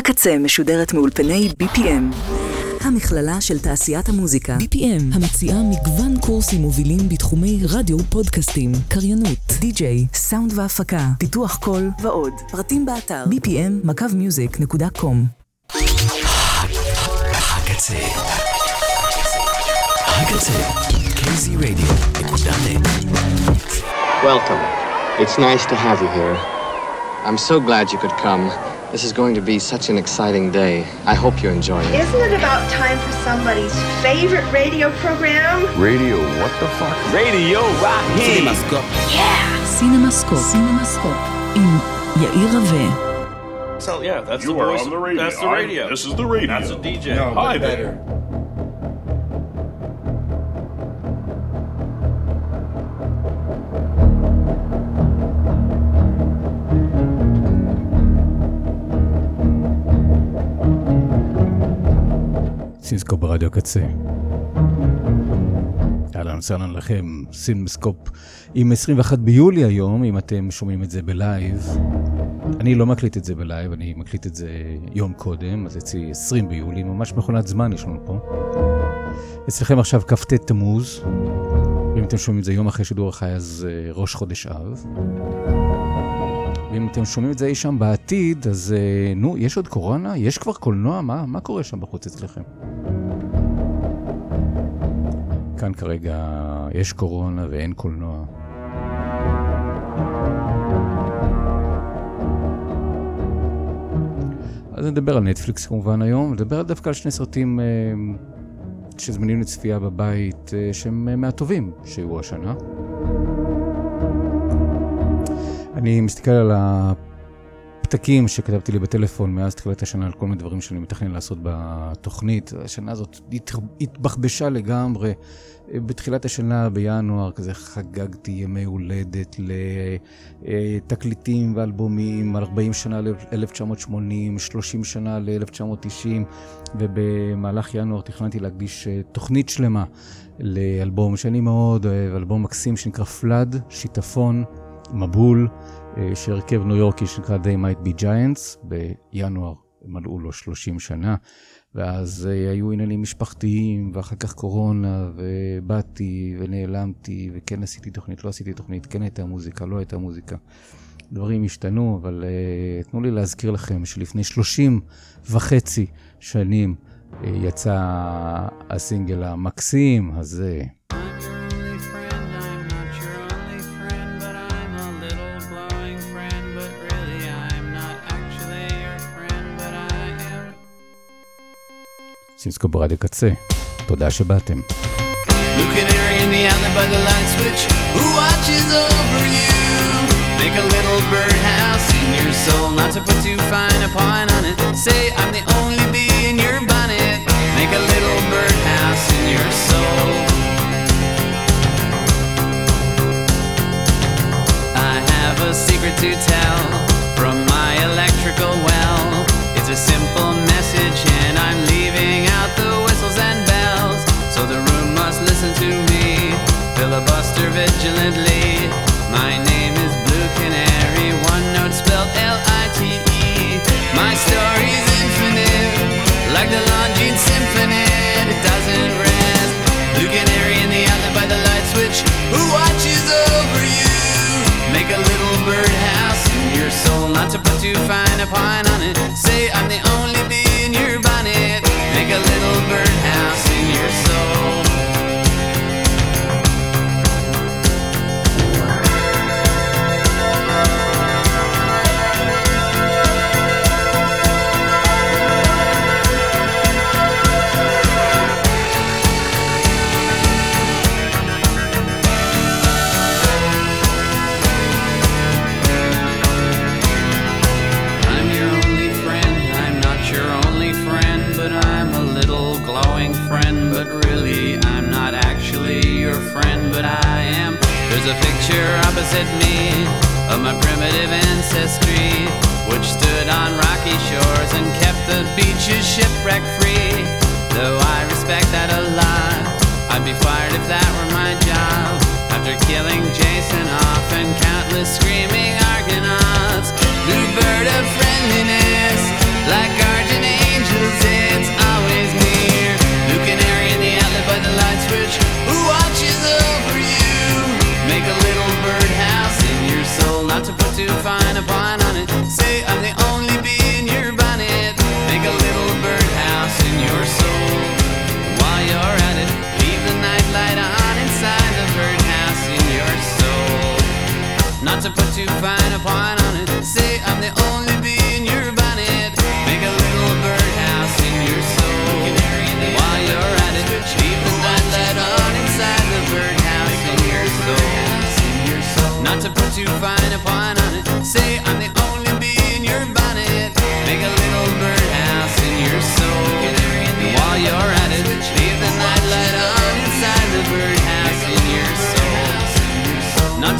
הקצה משודרת מאולפני BPM, המכללה של תעשיית המוזיקה. BPM, המציעה מגוון קורסים מובילים בתחומי רדיו, פודקאסטים, קריינות, די-ג'יי, סאונד והפקה, פיתוח קול ועוד. פרטים באתר bpm.music.com. הקצה, KZRadio.net. Welcome. It's nice to have you here. I'm so glad you could come. This is going to be such an exciting day. I hope you enjoy it. Isn't it about time for somebody's favorite radio program? Radio, what the fuck? Radio Wahid. CinemaScope. Yeah! CinemaScope. עם יאיר רווה. So yeah, that's You the are voice. on the radio. That's the radio. This is the radio. That's a DJ. No, Hi but there. סינסקופ ברדיו הקצה. אהלן וסהלן לכם, סינסקופ עם 21 ביולי היום, אם אתם שומעים את זה בלייב. אני לא מקליט את זה בלייב, אני מקליט את זה יום קודם, אז אצלי 20 ביולי, ממש מכונת זמן יש לנו פה. אצלכם עכשיו כ"ט תמוז, ואם אתם שומעים את זה יום אחרי שידור החי, אז ראש חודש אב. ואם אתם שומעים את זה אי שם בעתיד, אז נו, יש עוד קורונה? יש כבר קולנוע? מה קורה שם בחוץ אצלכם? כאן כרגע יש קורונה ואין קולנוע. אז נדבר על נטפליקס כמובן היום, נדבר דווקא על שני סרטים שזמינים לצפייה בבית, שהם מהטובים שהיו השנה. אני מסתכל על הפתקים שכתבתי לי בטלפון מאז תחילת השנה על כל מיני דברים שאני מתכנן לעשות בתוכנית. השנה הזאת התבחבשה לגמרי. בתחילת השנה בינואר כזה חגגתי ימי הולדת לתקליטים ואלבומים, 40 שנה ל-1980, 30 שנה ל-1990, ובמהלך ינואר תכננתי להקדיש תוכנית שלמה לאלבום שאני מאוד אוהב, אלבום מקסים שנקרא פלאד, שיטפון, מבול, שהרכב ניו יורקי שנקרא They Might Be Giants, בינואר מלאו לו 30 שנה, ואז היו עניינים משפחתיים, ואחר כך קורונה, ובאתי ונעלמתי, וכן עשיתי תוכנית, לא עשיתי תוכנית, כן הייתה מוזיקה, לא הייתה מוזיקה. דברים השתנו, אבל תנו לי להזכיר לכם שלפני 30.5 שנים יצא הסינגל המקסים הזה. סינסקופ ברדיו קצה, תודה שבאתם. Lucanary in the alley by the light switch, who watches over you? Make a little birdhouse in your soul, not to put too fine a point on it. Say I'm the only bee in your bonnet. Make a little birdhouse in your soul. I have a secret to tell from my electrical well. It's a simple message and I'm leaving out the whistles and bells, so the room must listen to me, filibuster vigilantly. My name is Blue Canary, one note spelled L-I-T-E. My story's infinite, like the Longines Symphony, it doesn't rest. Blue Canary in the alley by the light switch, who watches over you? Make a little birdhouse in your soul, not to put too fine a point on it. Say I'm the only bee in your bonnet. Make a little birdhouse in your soul. There's a picture opposite me of my primitive ancestry, which stood on rocky shores and kept the beaches shipwreck free. Though I respect that a lot, I'd be fired if that were my job. After killing Jason off and countless screaming Argonauts, new bird of friendliness, like our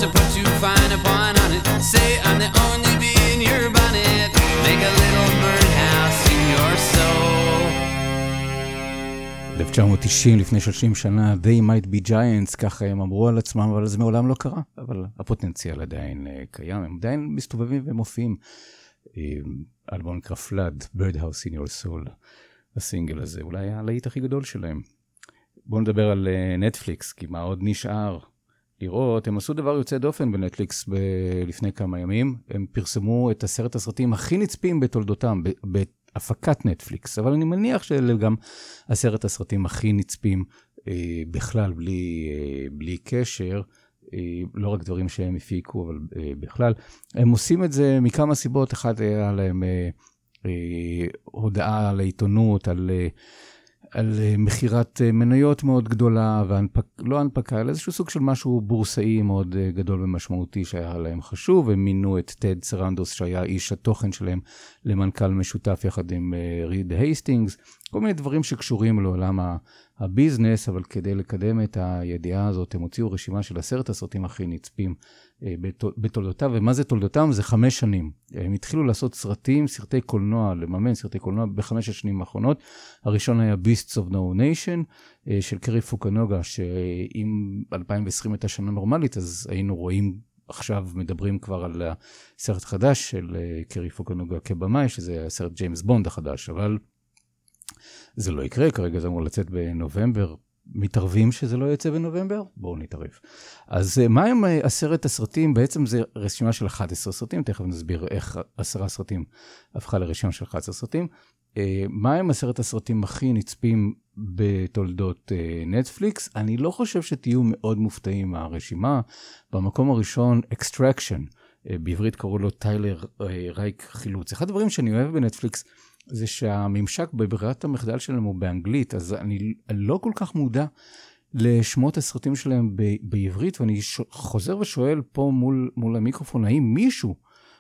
to put too fine a point on it. Say I'm the only bee in your bonnet. Make a little birdhouse in your soul. 1990, לפני 30 שנה, They might be giants, ככה הם אמרו על עצמם, אבל זה מעולם לא קרה. אבל הפוטנציאל עדיין קיים, הם עדיין מסתובבים ומופיעים. אלבום נקרא Flood, Birdhouse in your soul, הסינגל הזה, אולי הלהיט הכי גדול שלהם. בואו נדבר על נטפליקס, כי מה עוד נשאר לראות? הם עשו דבר יוצא דופן בנטפליקס לפני כמה ימים, הם פרסמו את 10 הסרטים הכי נצפים בתולדותם, בהפקת נטפליקס, אבל אני מניח שאלה גם 10 הסרטים הכי נצפים בכלל, בלי קשר, לא רק דברים שהם הפיקו, אבל בכלל. הם עושים את זה מכמה סיבות. אחד היה להם הודעה על העיתונות, על מחירת מניות מאוד גדולה, לא הנפקה, אלא איזשהו סוג של משהו בורסאי מאוד גדול ומשמעותי שהיה להם חשוב. הם מינו את טד סרנדוס, שהיה איש התוכן שלהם, למנכ"ל משותף יחד עם ריד הייסטינגס, כל מיני דברים שקשורים לעולם הביזנס, אבל כדי לקדם את הידיעה הזאת, הם הוציאו רשימה של 10 הסרטים הכי נצפים בתולדותיו. ומה זה תולדותם? זה 5 שנים. הם התחילו לעשות סרטי קולנוע, לממן סרטי קולנוע ב5 השנים האחרונות. הראשון היה Beasts of No Nation, של קרי פוקונוגה, שאם 2020 הייתה שנה נורמלית, אז היינו רואים, עכשיו מדברים כבר על סרט חדש של קרי פוקונוגה כבמאי, שזה הסרט ג'יימס בונד החדש, אבל זה לא יקרה, כרגע זה אמור לצאת בנובמבר. מתערבים שזה לא יצא בנובמבר? בואו נתערב. אז מה הם 10 הסרטים? בעצם זה רשימה של 11 סרטים, תכף נסביר איך 10 סרטים הפכה לרשימה של 11 סרטים. מה הם 10 הסרטים הכי נצפים בתולדות נטפליקס? אני לא חושב שתהיו מאוד מופתעים מהרשימה. במקום הראשון, Extraction, בעברית קראו לו טיילר רייק חילוץ. אחד הדברים שאני אוהב בנטפליקס, זה שהממשק בברירת המחדל שלהם הוא באנגלית, אז אני לא כל כך מודע לשמות הסרטים שלהם בעברית, ואני חוזר ושואל פה מול המיקרופון, האם מישהו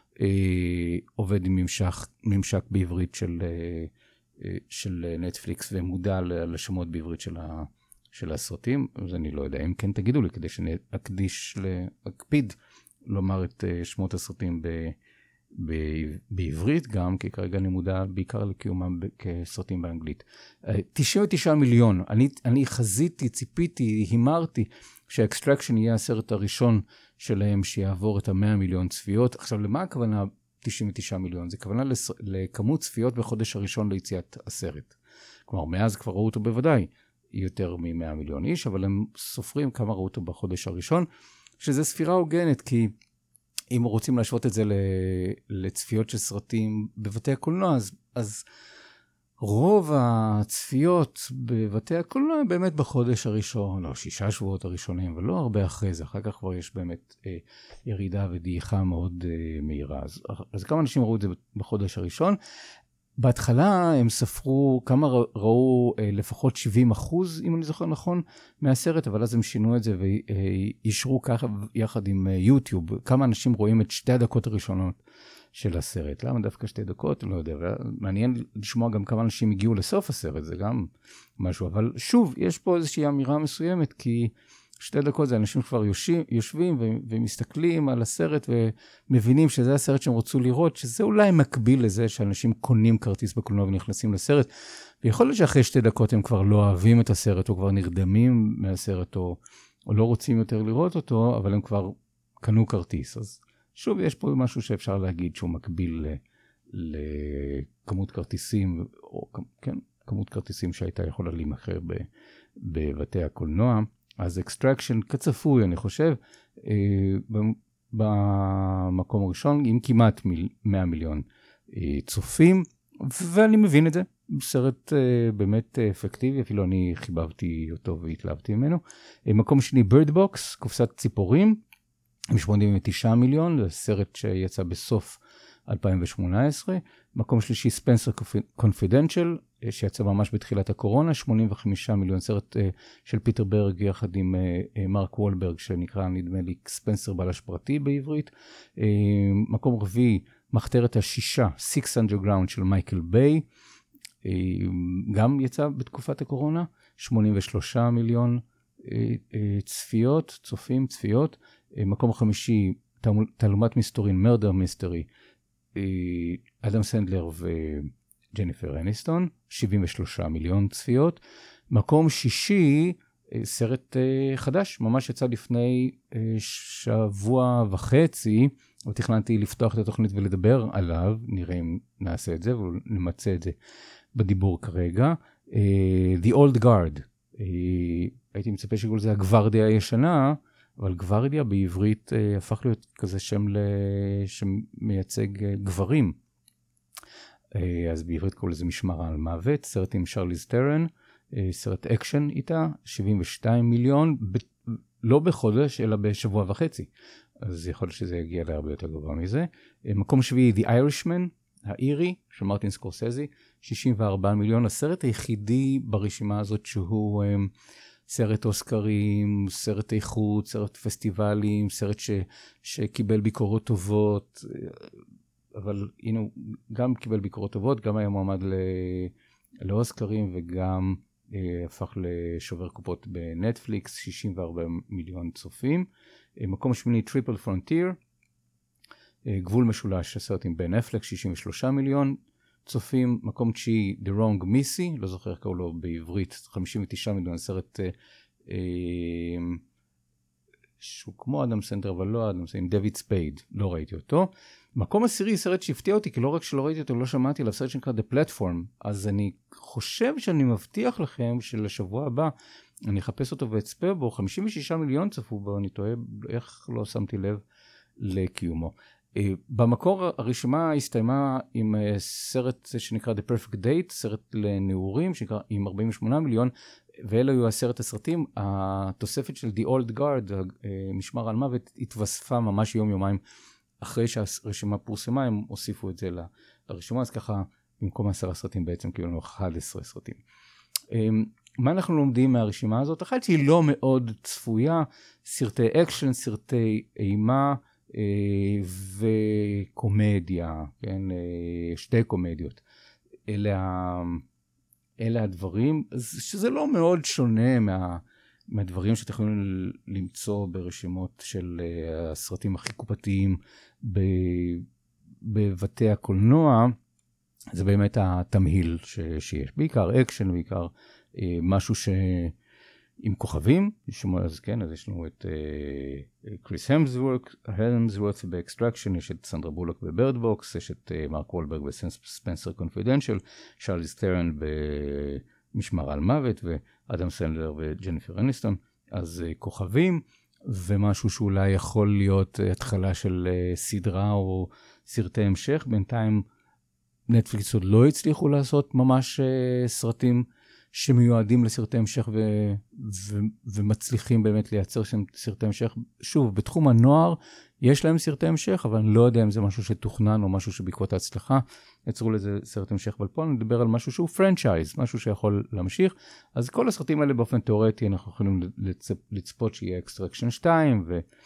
עובד עם ממשק בעברית של נטפליקס, ומודע לשמות בעברית של הסרטים? אז אני לא יודע, אם כן תגידו לי, כדי להקפיד לומר את שמות הסרטים בעברית גם, כי כרגע אני מודע בעיקר לקיומם כסרטים באנגלית. 99 מיליון, אני חזיתי, ציפיתי, הימרתי, שהאקסטרקשן יהיה הסרט הראשון שלהם שיעבור את 100 מיליון צפיות. עכשיו, למה הכוונה 99 מיליון? זה כוונה לכמות צפיות בחודש הראשון ליציאת הסרט. כלומר, מאז כבר ראו אותו בוודאי יותר מ-100 מיליון איש, אבל הם סופרים כמה ראו אותו בחודש הראשון, שזה ספירה הוגנת, כי אם רוצים להשוות את זה לצפיות של סרטים בבתי הקולנוע, אז רוב הצפיות בבתי הקולנוע הם באמת בחודש הראשון, או 6 שבועות הראשונים, ולא הרבה אחרי זה. אחר כך כבר יש באמת ירידה ודעיכה מאוד מהירה. אז כמה אנשים ראו את זה בחודש הראשון? בהתחלה הם ספרו כמה ראו לפחות 70%, אם אני זוכר נכון, מהסרט, אבל אז הם שינו את זה וישרו ככה יחד עם יוטיוב. כמה אנשים רואים את 2 הדקות הראשונות של הסרט. למה דווקא 2 דקות? לא יודע. מעניין לשמוע גם כמה אנשים הגיעו לסוף הסרט, זה גם משהו. אבל שוב, יש פה איזושהי אמירה מסוימת, כי 2 דקות זה אנשים כבר יושבים ומסתכלים על הסרט ומבינים שזה הסרט שהם רצו לראות, שזה אולי מקביל לזה שאנשים קונים כרטיס בקולנוע ונכנסים לסרט, ויכול להיות שאחרי 2 דקות הם כבר לא אוהבים את הסרט, או כבר נרדמים מהסרט, או לא רוצים יותר לראות אותו, אבל הם כבר קנו כרטיס. אז שוב, יש פה משהו שאפשר להגיד שהוא מקביל לכמות כרטיסים, או כן, כמות כרטיסים שהייתה יכולה להימכר בבתי הקולנוע. אז Extraction כצפוי, אני חושב, במקום הראשון, עם כמעט 100 מיליון צופים, ואני מבין את זה. סרט באמת אפקטיבי, אפילו אני חיבבתי אותו והתלהבתי ממנו. מקום שני, Bird Box, קופסת ציפורים, עם 89 מיליון, זה סרט שיצא בסוף 2018. מקום שלישי, Spencer Confidential, שיצא ממש בתחילת הקורונה, 85 מיליון, סרט של פיטר ברג יחד עם מרק וולברג, שנקרא נדמה לי ספנסר בלש פרטי בעברית. מקום רביעי, מחתרת השישה, Six Underground של מייקל ביי, גם יצא בתקופת הקורונה, 83 מיליון צפיות, צופים, צפיות. מקום חמישי, תעלומת מסתורין, מרדר מיסטרי, אדם סנדלר וג'ניפר אניסטון, 73 מיליון צפיות. מקום שישי, סרט חדש, ממש יצא לפני שבוע וחצי, ותכננתי לפתוח את התוכנית ולדבר עליו, נראה אם נעשה את זה, ונמצא את זה בדיבור כרגע. The Old Guard, הייתי מצפה שכל זה הגוורדיה הישנה, אבל גוורדיה בעברית הפך להיות כזה שם שמייצג גברים. אז בעברית קוראים לזה משמר על מוות, סרט עם שרליז טרן, סרט אקשן איתה, 72 מיליון, לא בחודש, אלא בשבוע וחצי. אז יכול להיות שזה יגיע להרבה יותר גבוה מזה. מקום שביעי, The Irishman, האירי, של מרטין סקורסזי, 64 מיליון. הסרט היחידי ברשימה הזאת שהוא סרט אוסקרים, סרט איכות, סרט פסטיבלים, סרט שקיבל ביקורות טובות, אבל הנה, גם קיבל ביקורות טובות, גם היה מועמד לאוסקרים וגם הפך לשובר קופות בנטפליקס, 64 מיליון צופים. מקום שמיני, טריפל פרונטיר, גבול משולש, הסרט עם בן אפלק, 63 מיליון צופים. מקום תשיעי, The Wrong Missy, לא זוכר קראו לו בעברית, 59 מיליון, סרט שהוא כמו אדם סנדלר, אבל לא אדם סנדלר, עם דויד ספייד, לא ראיתי אותו. מקום עשירי, סרט שהפתיע אותי, כי לא רק שלא ראיתי אותו, לא שמעתי עליו, סרט שנקרא The Platform, אז אני חושב שאני מבטיח לכם שלשבוע הבא אני אחפש אותו ואצפה בו, 56 מיליון צפו בו, אני טועה, איך לא שמתי לב לקיומו. במקור הרשימה הסתיימה עם סרט שנקרא The Perfect Date, סרט לנעורים, שנקרא עם 48 מיליון, ואלה היו הסרטים. התוספת של The Old Guard, משמר על מוות, התווספה ממש יום-יומיים אחרי שהרשימה פורסמה, הם הוסיפו את זה לרשימה, אז ככה במקום 10 סרטים בעצם קיבלנו 11 סרטים. מה אנחנו לומדים מהרשימה הזאת? אחת שהיא לא מאוד צפויה, סרטי אקשן, סרטי אימה וקומדיה, כן? שתי קומדיות. אלה הדברים, שזה לא מאוד שונה מהדברים שאתם יכולים למצוא ברשימות של הסרטים הכי קופתיים בבתי הקולנוע. זה באמת התמהיל שיש, בעיקר אקשן, בעיקר משהו עם כוכבים, אז כן, אז יש לנו את קריס המסוורת' באקסטרקשן, יש את סנדרה בולוק בבירד בוקס, יש את מרק וולברג בספנסר קונפידנשל, שרליז טרן במשמר על מוות, ואדם סנדלר וג'ניפר אניסטון, אז כוכבים, ומשהו שאולי יכול להיות התחלה של סדרה או סרטי המשך. בינתיים נטפליקס עוד לא הצליחו לעשות ממש סרטים שמיועדים לסרטי המשך ומצליחים באמת לייצר שם סרטי המשך. שוב, בתחום הנוער יש להם סרטי המשך, אבל אני לא יודע אם זה משהו שתוכנן או משהו שבעקבות ההצלחה יצרו לזה סרט המשך. אבל פה אני מדבר על משהו שהוא פרנצ'ייז, משהו שיכול להמשיך. אז כל הסרטים האלה באופן תיאורטי אנחנו יכולים לצפות שיהיה אקסטרקשן 2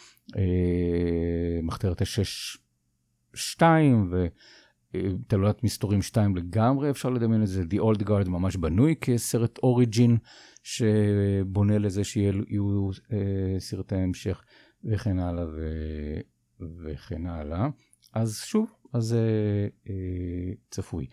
ומחתרת השש 2 תעלולת מסתורים 2 לגמרי, אפשר לדמיין את זה. The Old Guard ממש בנוי כסרט אוריג'ין שבונה לזה שיהיו סרטי המשך וכן הלאה וכן הלאה. אז שוב, אז צפוי.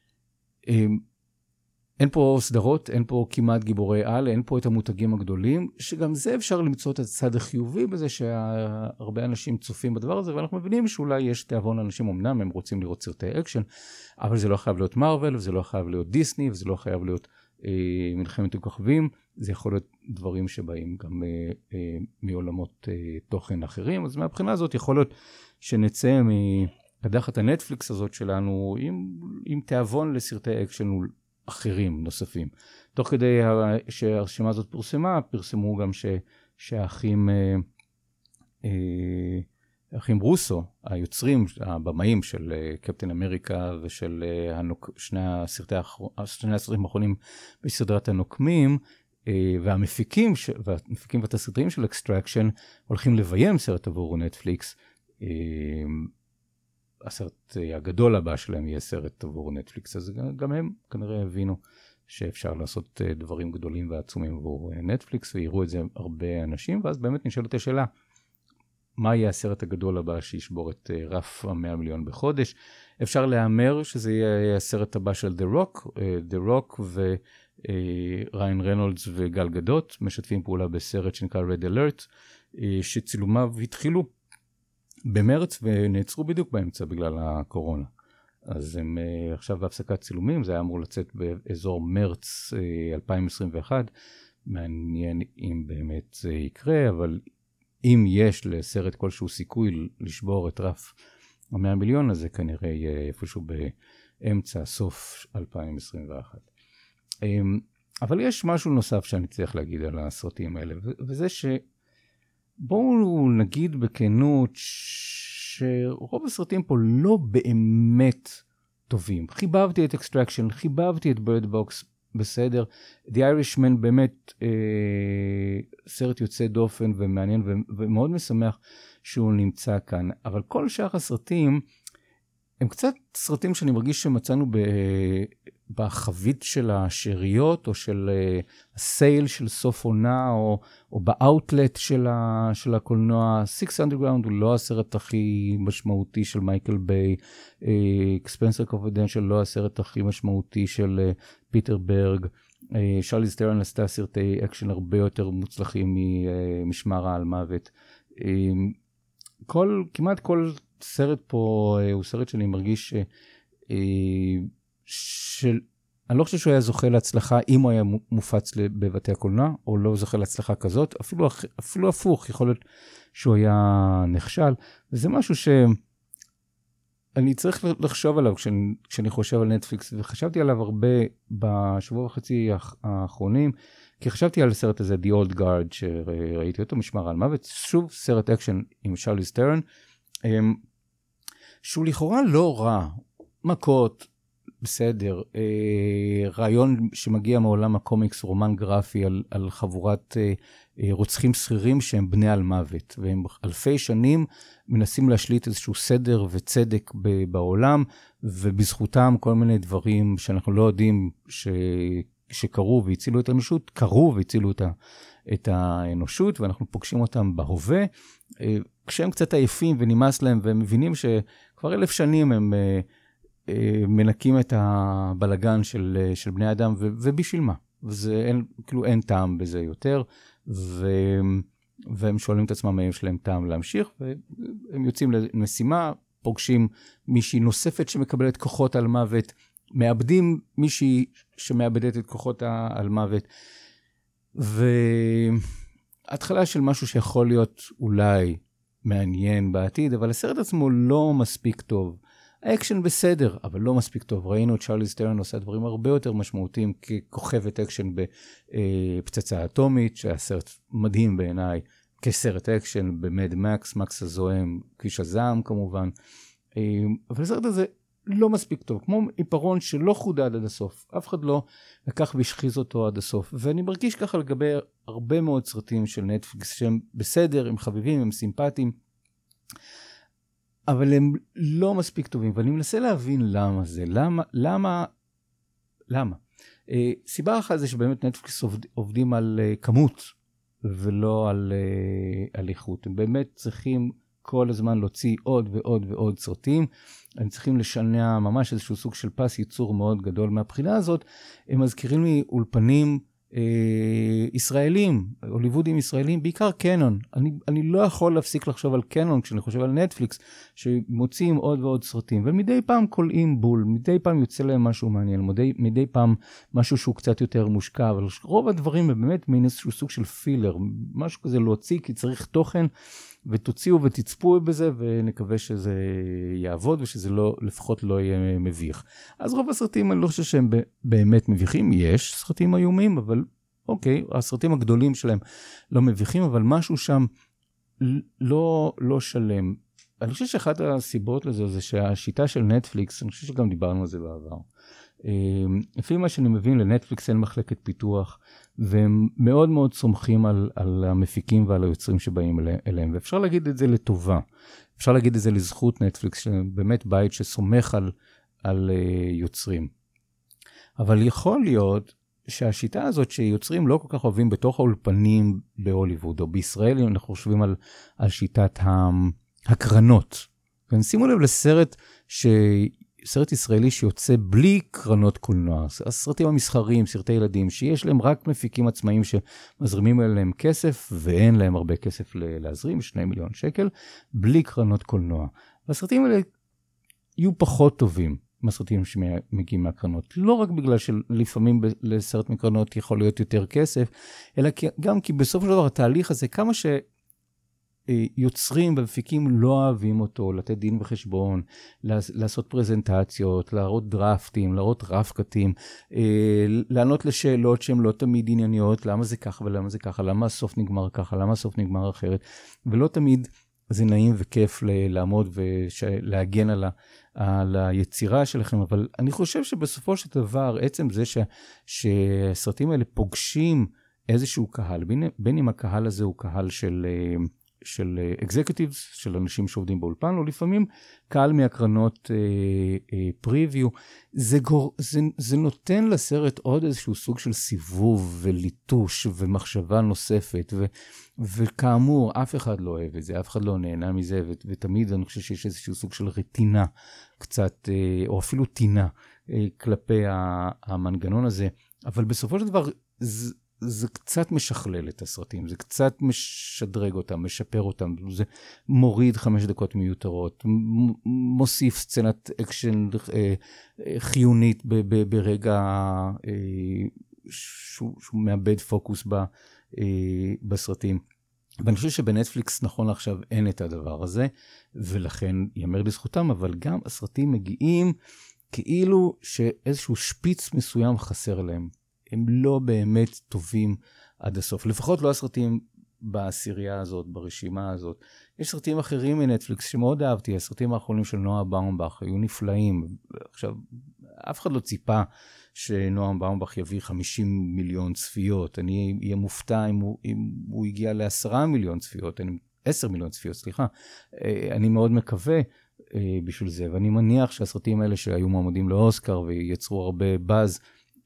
אין פה סדרות, אין פה כמעט גיבורי על, אין פה את המותגים הגדולים, שגם זה אפשר למצוא את הצד החיובי בזה שהרבה אנשים צופים בדבר הזה, ואנחנו מבינים שאולי יש תיאבון לאנשים, אמנם הם רוצים לראות סרטי אקשן, אבל זה לא חייב להיות מארוול, וזה לא חייב להיות דיסני, וזה לא חייב להיות מלחמת הכוכבים, זה יכול להיות דברים שבאים גם מעולמות תוכן אחרים. אז מהבחינה הזאת יכול להיות שנצא מקדחת הנטפליקס הזאת שלנו עם תיאבון לסרטי אקשן אחרים נוספים. תוך כדי שהרשימה הזאת פורסמה, פרסמו גם שהאחים רוסו, היוצרים, הבמאים של קפטן אמריקה ושל שני הסרטים האחרונים בסדרת הנוקמים, והמפיקים והתסריטאים של אקסטרקשן הולכים לביים סרט עבור נטפליקס. הסרט הגדול הבא שלהם יהיה סרט עבור נטפליקס, אז גם הם כנראה הבינו שאפשר לעשות דברים גדולים ועצומים עבור נטפליקס, ויראו את זה הרבה אנשים, ואז באמת נשאלת השאלה, מה יהיה הסרט הגדול הבא שישבור את רף ה$100 מיליון בחודש. אפשר להאמר שזה יהיה הסרט הבא של The Rock, The Rock וריין רנולדס וגל גדות, משתפים פעולה בסרט שנקרא Red Alert, שצילומיו התחילו במרץ ונעצרו בדיוק באמצע בגלל הקורונה. אז הם עכשיו בהפסקת צילומים, זה היה אמור לצאת באזור מרץ 2021, מעניין אם באמת זה יקרה, אבל אם יש לסרט כלשהו סיכוי לשבור את רף ה$100 מיליון, אז זה כנראה יהיה איפשהו באמצע, סוף 2021. אבל יש משהו נוסף שאני צריך להגיד על הסרטים האלה, וזה שבואו נגיד בכנות שרוב הסרטים פה לא באמת טובים. חיבבתי את Extraction, חיבבתי את Bird Box, בסדר. The Irishman באמת סרט יוצא דופן ומעניין ומאוד משמח שהוא נמצא כאן. אבל כל שאר הסרטים הם קצת סרטים שאני מרגיש שמצאנו בחבית של השאריות או של הסייל של סוף עונה או באוטלט של הקולנוע. Six Underground הוא לא הסרט הכי משמעותי של מייקל ביי. Spencer Confidential לא הסרט הכי משמעותי של פיטר ברג. שרליז תרון עשתה סרטי אקשן הרבה יותר מוצלחים ממשמר על מוות. כמעט כל סרט פה הוא סרט שאני מרגיש אני לא חושב שהוא היה זוכה להצלחה אם הוא היה מופץ בבתי הקולנוע, או לא זוכה להצלחה כזאת, אפילו הפוך, יכול להיות שהוא היה נכשל, וזה משהו שאני צריך לחשוב עליו כשאני חושב על נטפליקס, וחשבתי עליו הרבה בשבוע וחצי האחרונים, כי חשבתי על הסרט הזה, The Old Guard, שראיתי אותו, משמר על מוות, שוב סרט אקשן עם שרליז תרון, שהוא לכאורה לא רע, מכות, בסדר, רעיון שמגיע מעולם הקומיקס, רומן גרפי על חבורת רוצחים שכירים שהם בני על מוות, והם אלפי שנים מנסים להשליט איזשהו סדר וצדק בעולם, ובזכותם כל מיני דברים שאנחנו לא יודעים שקרו והצילו את האנושות, קרו והצילו את האנושות, ואנחנו פוגשים אותם בהווה, כשהם קצת עייפים ונמאס להם, והם מבינים שכבר 1000 שנים הם מנקים את הבלגן של בני אדם, ובשביל מה? כאילו אין טעם בזה יותר, והם שואלים את עצמם האם יש להם טעם להמשיך, והם יוצאים למשימה, פוגשים מישהי נוספת שמקבלת כוחות על מוות, מאבדים מישהי שמאבדת את כוחות על מוות, והתחלה של משהו שיכול להיות אולי מעניין בעתיד, אבל הסרט עצמו לא מספיק טוב. האקשן בסדר, אבל לא מספיק טוב. ראינו את שרליז תרון עושה דברים הרבה יותר משמעותיים ככוכבת אקשן בפצצה אטומית, שהיה סרט מדהים בעיניי, כסרט אקשן במד מקס, מקס הזוהם, כביש הזעם כמובן. אבל הסרט הזה לא מספיק טוב, כמו עיפרון שלא חודד עד הסוף. אף אחד לא לקח והשחיז אותו עד הסוף. ואני מרגיש ככה לגבי הרבה מאוד סרטים של נטפליקס, שהם בסדר, הם חביבים, הם סימפטיים, אבל הם לא מספיק טובים, ואני מנסה להבין למה זה, למה? סיבה אחת זה שבאמת נטפליקס עובדים על כמות, ולא על איכות. הם באמת צריכים כל הזמן להוציא עוד ועוד ועוד סרטים, הם צריכים לשנע ממש איזשהו סוג של פס ייצור מאוד גדול. מהבחינה הזאת, הם מזכירים לי אולפנים ישראלים, הוליוודים ישראלים, בעיקר קנון. אני לא יכול להפסיק לחשוב על קנון כשאני חושב על נטפליקס, שמוצאים עוד ועוד סרטים, ומדי פעם קולעים בול, מדי פעם יוצא להם משהו מעניין, מדי פעם משהו שהוא קצת יותר מושקע, אבל רוב הדברים הם באמת מין איזשהו סוג של פילר, משהו כזה להוציא, כי צריך תוכן, ותוציאו ותצפו בזה, ונקווה שזה יעבוד, ושזה לא, לפחות לא יהיה מביך. אז רוב הסרטים, אני לא חושב שהם באמת מביכים, יש סרטים איומים, אבל אוקיי, הסרטים הגדולים שלהם לא מביכים, אבל משהו שם לא שלם. אני חושב שאחת הסיבות לזה, זה שהשיטה של נטפליקס, אני חושב שגם דיברנו על זה בעבר, לפי מה שאני מבין, לנטפליקס אין מחלקת פיתוח, והם מאוד מאוד סומכים על המפיקים ועל היוצרים שבאים אליהם, ואפשר להגיד את זה לטובה, אפשר להגיד את זה לזכות נטפליקס, שבאמת בית שסומך על יוצרים. אבל יכול להיות שהשיטה הזאת שיוצרים לא כל כך אוהבים בתוך האולפנים בהוליווד, או בישראל, אנחנו חושבים על שיטת הקרנות. ושימו לב לסרט סרט ישראלי שיוצא בלי קרנות קולנוע, הסרטים המסחריים, סרטי ילדים, שיש להם רק מפיקים עצמאיים שמזרימים אליהם כסף, ואין להם הרבה כסף להזרים, 2 מיליון שקל, בלי קרנות קולנוע. והסרטים האלה יהיו פחות טובים מהסרטים שמגיעים מהקרנות. לא רק בגלל שלפעמים לסרט מקרנות יכול להיות יותר כסף, אלא גם כי בסופו של דבר התהליך הזה, כמה יוצרים ומפיקים לא אוהבים אותו, לתת דין וחשבון, לעשות פרזנטציות, להראות דרפטים, להראות רפקטים, לענות לשאלות שהן לא תמיד ענייניות, למה זה ככה ולמה זה ככה, למה הסוף נגמר ככה, למה הסוף נגמר אחרת, ולא תמיד זה נעים וכיף לעמוד ולהגן על היצירה שלכם, אבל אני חושב שבסופו של דבר, עצם זה שהסרטים האלה פוגשים איזשהו קהל, בין אם הקהל הזה הוא קהל של executives, של אנשים שעובדים באולפן, או לפעמים קהל מהקרנות פריוויו, זה נותן לסרט עוד איזשהו סוג של סיבוב וליטוש ומחשבה נוספת, וכאמור, אף אחד לא אוהב את זה, אף אחד לא נהנה מזה, ותמיד אני חושב שיש איזשהו סוג של רטינה קצת, או אפילו טינה כלפי המנגנון הזה, אבל בסופו של דבר, זה קצת משכלל את הסרטים, זה קצת משדרג אותם, משפר אותם, זה מוריד 5 דקות מיותרות, מוסיף סצנת אקשן חיונית ברגע שהוא מאבד פוקוס בסרטים. ואני חושב שבנטפליקס נכון עכשיו אין את הדבר הזה, ולכן יאמר לזכותם, אבל גם הסרטים מגיעים כאילו שאיזשהו שפיץ מסוים חסר להם. הם לא באמת טובים עד הסוף. לפחות לא הסרטים בעשירייה הזאת, ברשימה הזאת. יש סרטים אחרים מנטפליקס שמאוד אהבתי. הסרטים האחרונים של נועה באומבך היו נפלאים. עכשיו, אף אחד לא ציפה שנועה באומבך יביא 50 מיליון צפיות. אני אהיה מופתע אם הוא הגיע ל10 מיליון צפיות. 10 מיליון צפיות, סליחה. אני מאוד מקווה בשביל זה. ואני מניח שהסרטים האלה שהיו מועמדים לאוסקר ויצרו הרבה באז,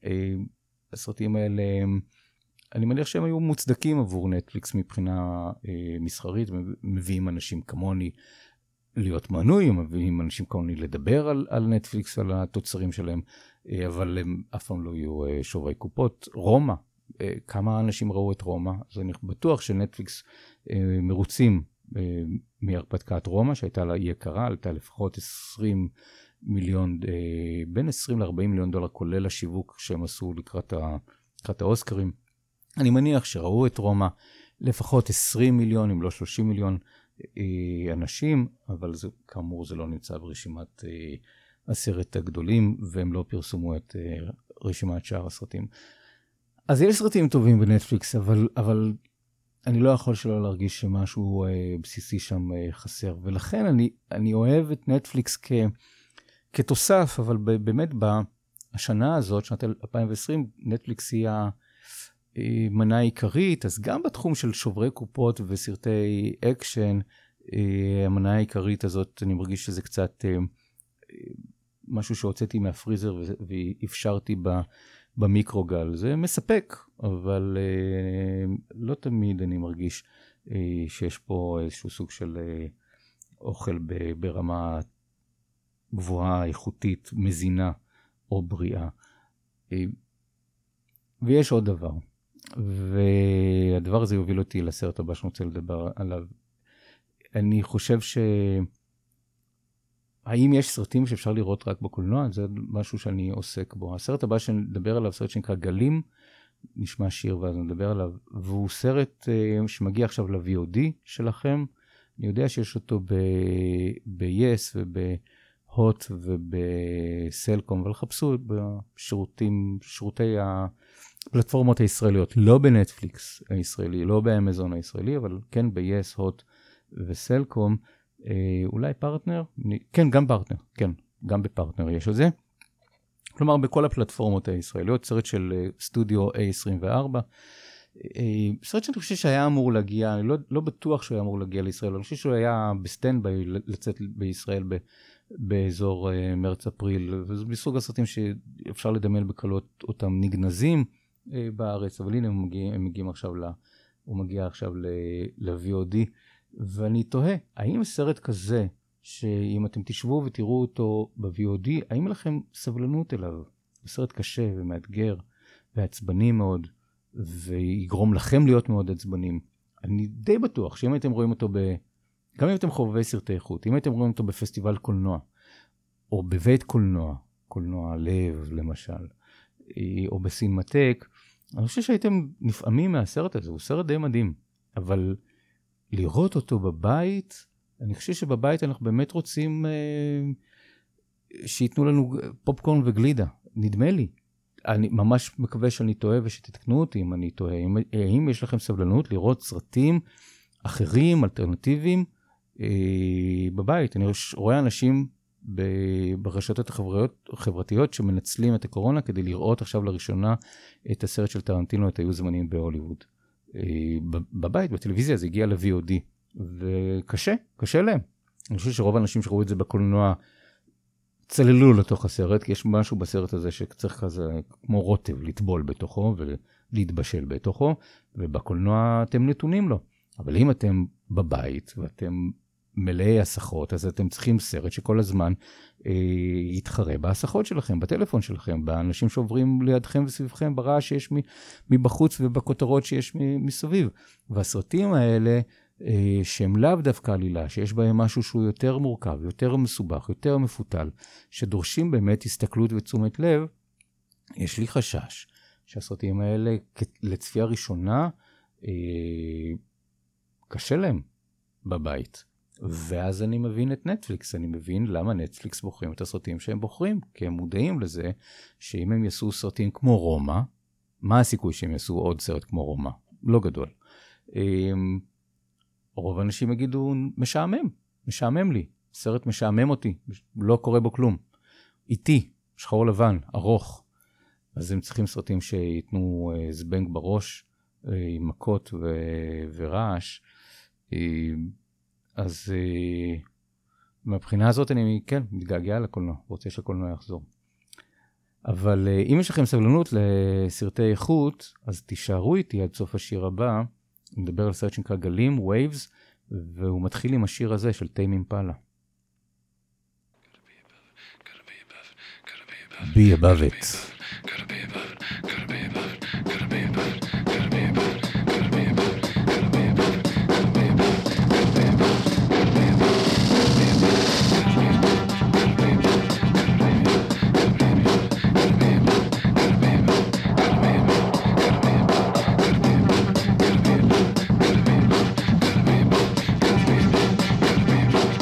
הסרטים האלה, אני מניח שהם היו מוצדקים עבור נטפליקס מבחינה מסחרית, מביאים אנשים כמוני להיות מנוי, מביאים אנשים כמוני לדבר על נטפליקס ועל התוצרים שלהם, אבל הם אף פעם לא יהיו שוברי קופות. רומא, כמה אנשים ראו את רומא, אז אני בטוח שנטפליקס מרוצים מהרפתקת רומא, שהייתה לה יקרה, עלתה לפחות 20 מיליון, בין 20 ל-40 מיליון דולר, כולל השיווק שהם עשו לקראת האוסקרים. אני מניח שראו את רומא לפחות 20 מיליון, אם לא 30 מיליון אנשים, אבל זה, כאמור זה לא נמצא ברשימת הסרט הגדולים, והם לא פרסמו את רשימת שאר הסרטים. אז יש סרטים טובים בנטפליקס, אבל אני לא יכול שלא להרגיש שמשהו בסיסי שם חסר, ולכן אני אוהב את נטפליקס כתוסף, אבל באמת בשנה הזאת, שנת 2020, נטפליקס היא המנה העיקרית, אז גם בתחום של שוברי קופות וסרטי אקשן, המנה העיקרית הזאת, אני מרגיש שזה קצת משהו שהוצאתי מהפריזר ואפשרתי במיקרוגל. זה מספק, אבל לא תמיד אני מרגיש שיש פה איזשהו סוג של אוכל ברמה גבוהה, איכותית, מזינה או בריאה. ויש עוד דבר, והדבר הזה יוביל אותי לסרט הבא שאני רוצה לדבר עליו. אני חושב האם יש סרטים שאפשר לראות רק בקולנוע? זה משהו שאני עוסק בו. הסרט הבא שנדבר עליו, סרט שנקרא גלים, נשמע שיר ואז נדבר עליו, והוא סרט שמגיע עכשיו ל-VOD שלכם. אני יודע שיש אותו ב-Yes וב-Hot ובסלקום, אבל חפשו בשירותי הפלטפורמות הישראליות, לא בנטפליקס הישראלי, לא באמזון הישראלי, אבל כן ב-Yes, Hot וסלקום. אולי פרטנר? כן, גם פרטנר, כן, גם בפרטנר יש את זה. כלומר, בכל הפלטפורמות הישראליות, סרט של סטודיו A24, סרט שאני חושב שהיה אמור להגיע, אני לא בטוח שהוא היה אמור להגיע לישראל, אני חושב שהוא היה בסטנד-ביי לצאת בישראל באזור מרץ-אפריל, וזה מסוג הסרטים שאפשר לדמיין בקלות אותם נגנזים, בארץ, אבל הנה הם מגיעים עכשיו הוא מגיע עכשיו ל-VOD, ואני תוהה, האם סרט כזה, שאם אתם תשבו ותראו אותו ב-VOD, האם לכם סבלנות אליו? הוא סרט קשה ומאתגר ועצבני מאוד, ויגרום לכם להיות מאוד עצבנים. אני די בטוח שאם הייתם רואים אותו גם אם אתם חובבי סרטי איכות, אם הייתם רואים אותו בפסטיבל קולנוע, או בבית קולנוע, קולנוע לב למשל, או בסינמטק, אני חושב שהייתם נפעמים מהסרט הזה, הוא סרט די מדהים, אבל לראות אותו בבית, אני חושב שבבית אנחנו באמת רוצים שיתנו לנו פופקורן וגלידה, נדמה לי. אני ממש מקווה שאני טועה ושתתקנו אותי אם אני טועה. האם יש לכם סבלנות לראות סרטים אחרים, אלטרנטיביים, בבית? אני רואה אנשים ברשתות החברתיות שמנצלים את הקורונה כדי לראות עכשיו לראשונה את הסרט של טרנטינו, את היו זמנים בהוליווד. בבית, בטלוויזיה, זה הגיע ל-VOD, וקשה להם. אני חושב שרוב האנשים שראו את זה בקולנוע צללו לתוך הסרט, כי יש משהו בסרט הזה שצריך כזה, כמו רוטב, לטבול בתוכו ולהתבשל בתוכו, ובקולנוע אתם נתונים לו. אבל אם אתם בבית ואתם מלאי הסחות, אז אתם צריכים סרט שכל הזמן יתחרה בהסחות שלכם, בטלפון שלכם, באנשים שעוברים לידכם וסביבכם, ברעש שיש מבחוץ ובכותרות שיש מסביב. והסרטים האלה, שהם לאו דווקא עלילה, שיש בהם משהו שהוא יותר מורכב, יותר מסובך, יותר מפותל, שדורשים באמת הסתכלות ותשומת לב, יש לי חשש שהסרטים האלה לצפייה ראשונה קשה להם בבית. ואז אני מבין את נטפליקס, אני מבין למה נטפליקס בוחרים את הסרטים שהם בוחרים, כי הם מודעים לזה שאם הם יעשו סרטים כמו רומא, מה הסיכוי שהם יעשו עוד סרט כמו רומא? לא גדול. רוב האנשים יגידו, משעמם לי, סרט משעמם אותי, לא קורה בו כלום. איתי, שחור לבן, ארוך. אז הם צריכים סרטים שיתנו זבנג בראש, עם מכות ורעש. אז מהבחינה הזאת אני כן מתגעגע לקולנוע, רוצה שהקולנוע יחזור. אבל אם יש לכם סבלנות לסרטי איכות, אז תישארו איתי עד סוף השיר הבא. נדבר על סרט שנקרא גלים, Waves, והוא מתחיל עם השיר הזה של טיים אימפלה. Be above it.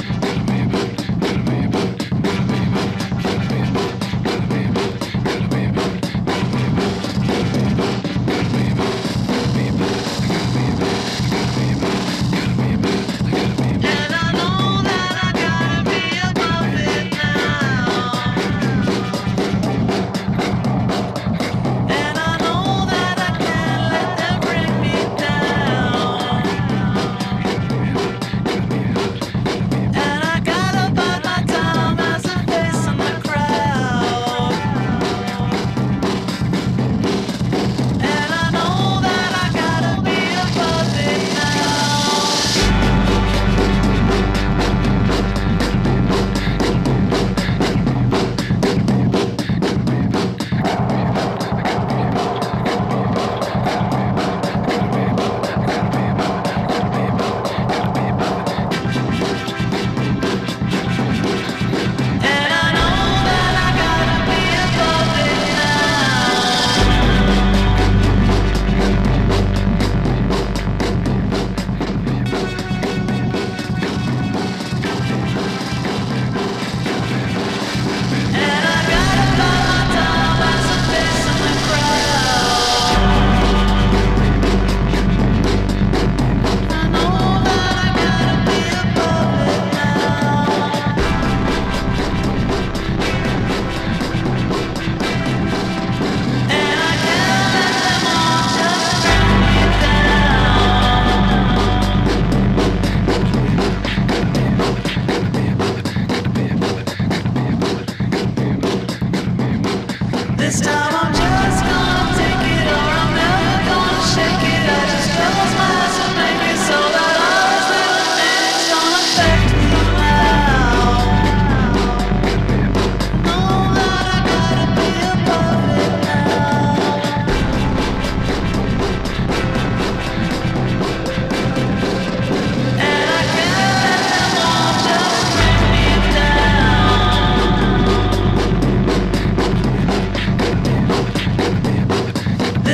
Gotta be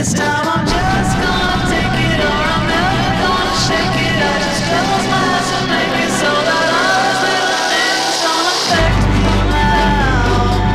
This time I'm just gonna take it, or I'm never gonna shake it. I just close my eyes and make it so that all these little things don't affect me now.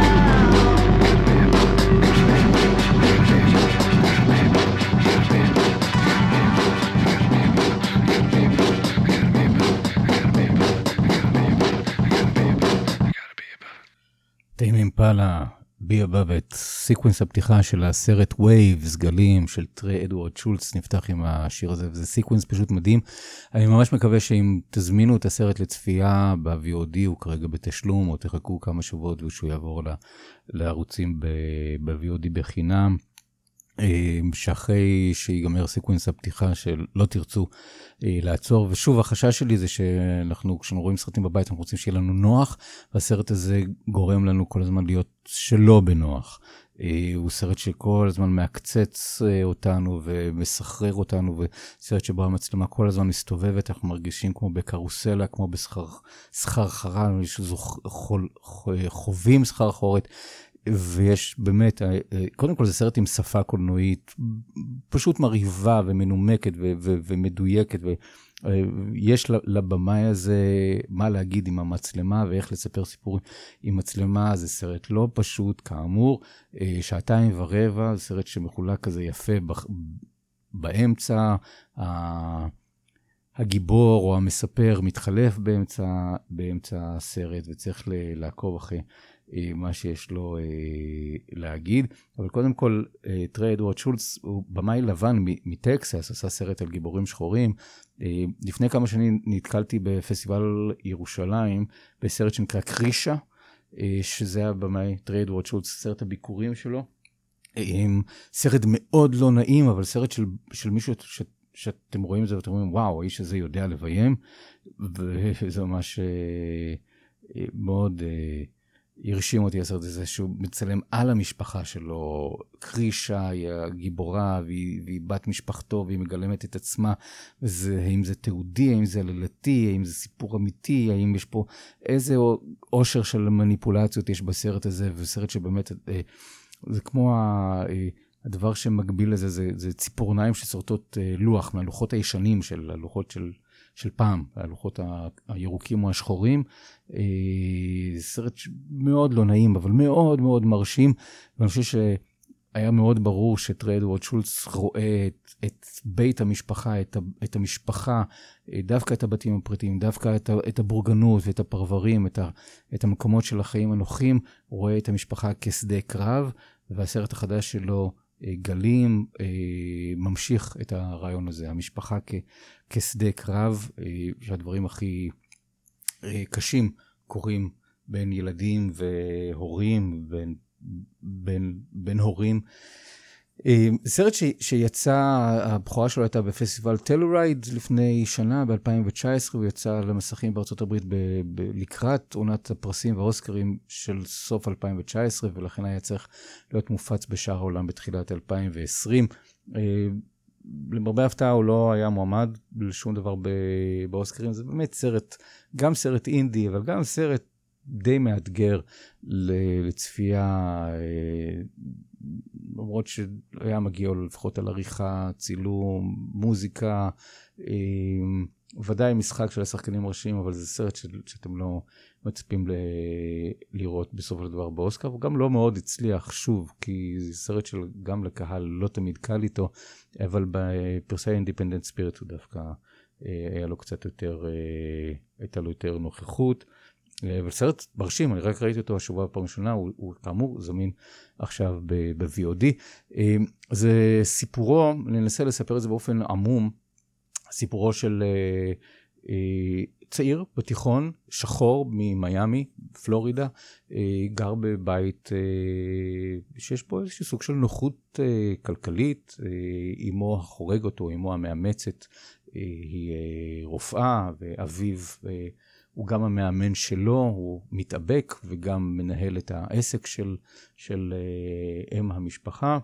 טיים אימפלה, בי הבא, ואת סיקוונס הפתיחה של הסרט Waves, גלים, של טרי אדוארד שולץ, נפתח עם השיר הזה, וזה סיקוונס פשוט מדהים. אני ממש מקווה שאם תזמינו את הסרט לצפייה ב-VOD, הוא כרגע בתשלום, או תחכו כמה שבועות ושהוא יעבור לערוצים ב-VOD בחינם, שאחרי שיגמר סיקוונס הפתיחה שלא תרצו לעצור. ושוב, החשש שלי זה שאנחנו, כשאנחנו רואים סרטים בבית, אנחנו רוצים שיהיה לנו נוח, והסרט הזה גורם לנו כל הזמן להיות שלא בנוח. הוא סרט שכל הזמן מעקצץ אותנו ומסחרר אותנו, וסרט שבו המצלמה כל הזמן מסתובבת, אנחנו מרגישים כמו בקרוסלה, כמו בסחרחרה, חווים סחרחורת, ויש באמת, קודם כל זה סרט עם שפה קולנועית, פשוט מרהיבה ומנומקת ומדויקת, ויש לבמאי הזה מה להגיד עם המצלמה, ואיך לספר סיפור עם מצלמה. זה סרט לא פשוט, כאמור, 2.25 שעות, סרט שמחולק כזה יפה באמצע, הגיבור או המספר מתחלף באמצע הסרט, וצריך לעקוב אחרי מה שיש לו להגיד. אבל קודם כל, טרי אדוארד שולץ הוא במאי לבן מטקסס, עשה סרט על גיבורים שחורים. לפני כמה שנים נתקלתי בפסטיבל ירושלים, בסרט שנקרא קרישה, שזה היה במאי טרי אדוארד שולץ, סרט הביקורים שלו. סרט מאוד לא נעים, אבל סרט של מישהו שאתם רואים את זה ואתם אומרים, וואו, האיש הזה יודע לביים, וזה ממש מאוד הרשים אותי הסרט הזה, שהוא מצלם על המשפחה שלו. קרישה היא הגיבורה, והיא בת משפחתו, והיא מגלמת את עצמה, האם זה תיעודי, האם זה עלילתי, האם זה סיפור אמיתי, האם יש פה איזה אושר של מניפולציות יש בסרט הזה, וסרט שבאמת, זה כמו הדבר שמקביל לזה, זה ציפורניים שסורטות לוח, מהלוחות הישנים של הלוחות של פעם, הלוחות הירוקים או השחורים. סרט מאוד לא נעים, אבל מאוד מאוד מרשים, ואני חושב שהיה מאוד ברור שטרי אדוארד שולץ רואה את בית המשפחה, את המשפחה, דווקא את הבתים הפרטיים, דווקא את הבורגנות ואת הפרברים, את המקומות של החיים הנוחים, רואה את המשפחה כשדה קרב, והסרט החדש שלו, גלים, ממשיך את הרעיון הזה, המשפחה כשדה קרב, שהדברים הכי קשים קורים בין ילדים והורים, בין הורים. סרט שיצא, הבכורה שלו הייתה בפסטיבל טלורייד לפני שנה, ב-2019, הוא יצא למסכים בארצות הברית לקראת עונת הפרסים והאוסקרים של סוף 2019, ולכן היה צריך להיות מופץ בשאר העולם בתחילת 2020. למרבה הפתעה הוא לא היה מועמד לשום דבר באוסקרים, זה באמת סרט, גם סרט אינדי, אבל גם סרט די מאתגר לצפייה, למרות שהיה מגיע לפחות על עריכה, צילום, מוזיקה, ודאי משחק של השחקנים ראשיים, אבל זה סרט שאתם לא מצפים לראות בסופו של דבר באוסקר, הוא גם לא מאוד הצליח, שוב, כי זה סרט של גם לקהל לא תמיד קל איתו, אבל בפרסי אינדיפנדנט ספיריט הוא דווקא היה לו קצת יותר, הייתה לו יותר נוכחות, אבל סרט מרשים, אני רק ראיתי אותו השבוע בפעם ראשונה, הוא כאמור זמין עכשיו ב-VOD. זה סיפורו, אני אנסה לספר את זה באופן עמום, סיפורו של צעיר בתיכון, שחור ממיימי, פלורידה, גר בבית שיש פה איזשהו סוג של נוחות כלכלית, אמו החורג אותו, אמו המאמצת, היא רופאה, ואביו הוא גם המאמן שלו, הוא מתאבק וגם מנהל את העסק של אם המשפחה,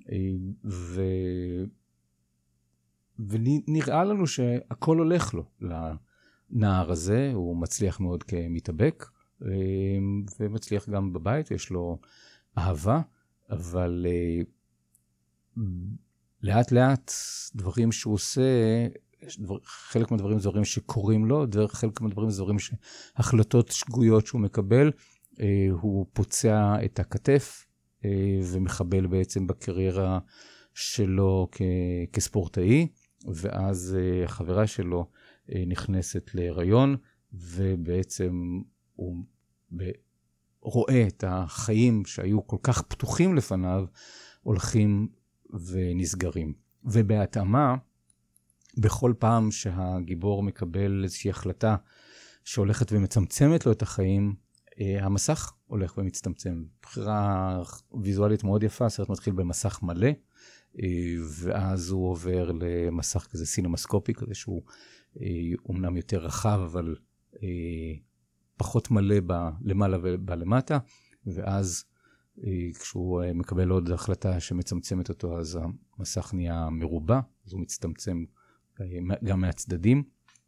ונראה לנו שהכל הולך לו לנער הזה, הוא מצליח מאוד כמתאבק, ומצליח גם בבית, יש לו אהבה, אבל לאט לאט דברים שהוא עושה, חלק מהדברים זה דברים שקוראים לו, חלק מהדברים זה דברים שהחלטות שגויות שהוא מקבל, הוא פוצע את הכתף ומחבל בעצם בקריירה שלו כספורטאי, ואז החברה שלו נכנסת להיריון, ובעצם הוא רואה את החיים שהיו כל כך פתוחים לפניו, הולכים ונסגרים. ובהתאמה, בכל פעם שהגיבור מקבל איזושהי החלטה שהולכת ומצמצמת לו את החיים, המסך הולך ומצטמצם. בחירה ויזואלית מאוד יפה, הסרט מתחיל במסך מלא, ואז הוא עובר למסך כזה סינמסקופי, כזה שהוא אומנם יותר רחב, אבל פחות מלא למעלה ובלמטה, ואז כשהוא מקבל עוד החלטה שמצמצמת אותו, אז המסך נהיה מרובע, אז הוא מצטמצם גם מהצדדים,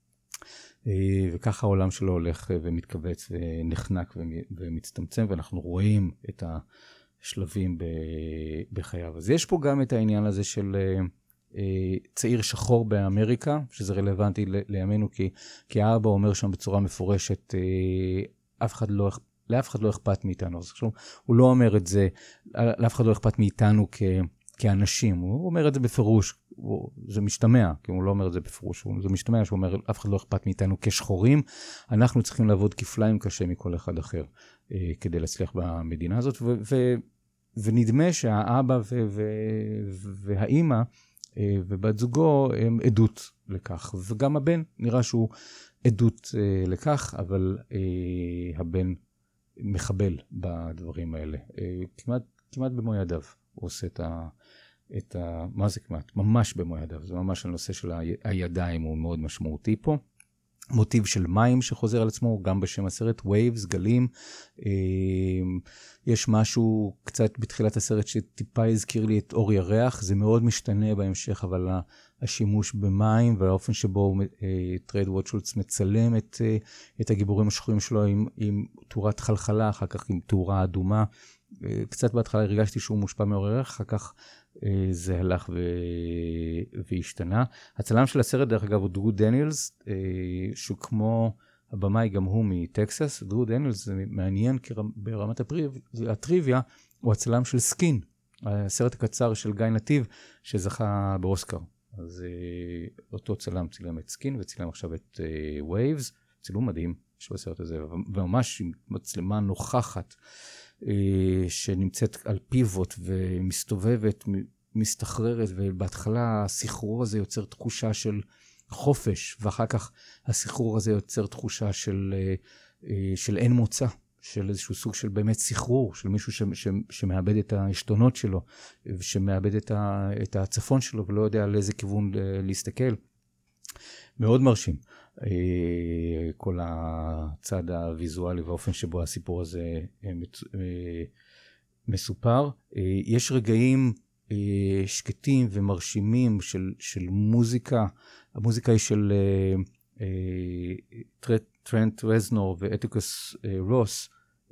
וככה העולם שלו הולך ומתכווץ ונחנק ומצטמצם, ואנחנו רואים את השלבים בחייו. אז יש פה גם את העניין הזה של צעיר שחור באמריקה, שזה רלוונטי לימינו, כי האבא אומר שם בצורה מפורשת, לאף אחד לא אכפת מאיתנו. אז עכשיו, הוא לא אומר את זה, לאף אחד לא אכפת מאיתנו כאנשים, הוא אומר את זה בפירוש, זה משתמע, כי הוא לא אומר את זה בפירוש, זה משתמע שהוא אומר, אף אחד לא אכפת מאיתנו כשחורים, אנחנו צריכים לעבוד כפליים קשה מכל אחד אחר, כדי להצליח במדינה הזאת, ונדמה שהאבא והאימא, ובת זוגו הם עדות לכך, וגם הבן נראה שהוא עדות לכך, אבל הבן מחבל בדברים האלה. כמעט במו ידיו הוא עושה מה זה כמעט? ממש במו ידיו. זה ממש הנושא של הידיים הוא מאוד משמעותי פה. מוטיב של מים שחוזר על עצמו, גם בשם הסרט, waves, גלים. יש משהו קצת בתחילת הסרט שטיפה הזכיר לי את אור ירח, זה מאוד משתנה בהמשך, אבל השימוש במים והאופן שבו טרייד ווטשולץ מצלם את הגיבורים השחורים שלו עם תאורת חלחלה, אחר כך עם תאורה אדומה. קצת בהתחלה הרגשתי שהוא מושפע מאור ירח, אחר כך זה הלך והשתנה. הצלם של הסרט, דרך אגב, הוא דרו דניאלס, שהוא כמו הבמאי, גם הוא מטקסס. דרו דניאלס זה מעניין, כי ברמת הטריוויה, הוא הצלם של סקין, הסרט הקצר של גיא נתיב, שזכה באוסקר. אז אותו צלם צילם את סקין, וצילם עכשיו את Waves, צילום מדהים של הסרט הזה, וממש מצלמה נוכחת, שנמצאת על פיבוט ומסתובבת, מסתחררת, ובהתחלה הסחרור הזה יוצר תחושה של חופש, ואחר כך הסחרור הזה יוצר תחושה של אין מוצא, של איזשהו סוג של באמת סחרור, של מישהו שמאבד את העשתונות שלו, שמאבד את הצפון שלו, ולא יודע על איזה כיוון להסתכל. מאוד מרשים. כל הצד הוויזואלי והאופן שבו הסיפור הזה מסופר. יש רגעים שקטים ומרשימים של מוזיקה. המוזיקה היא של טרנט רזנור ואתיקוס רוס,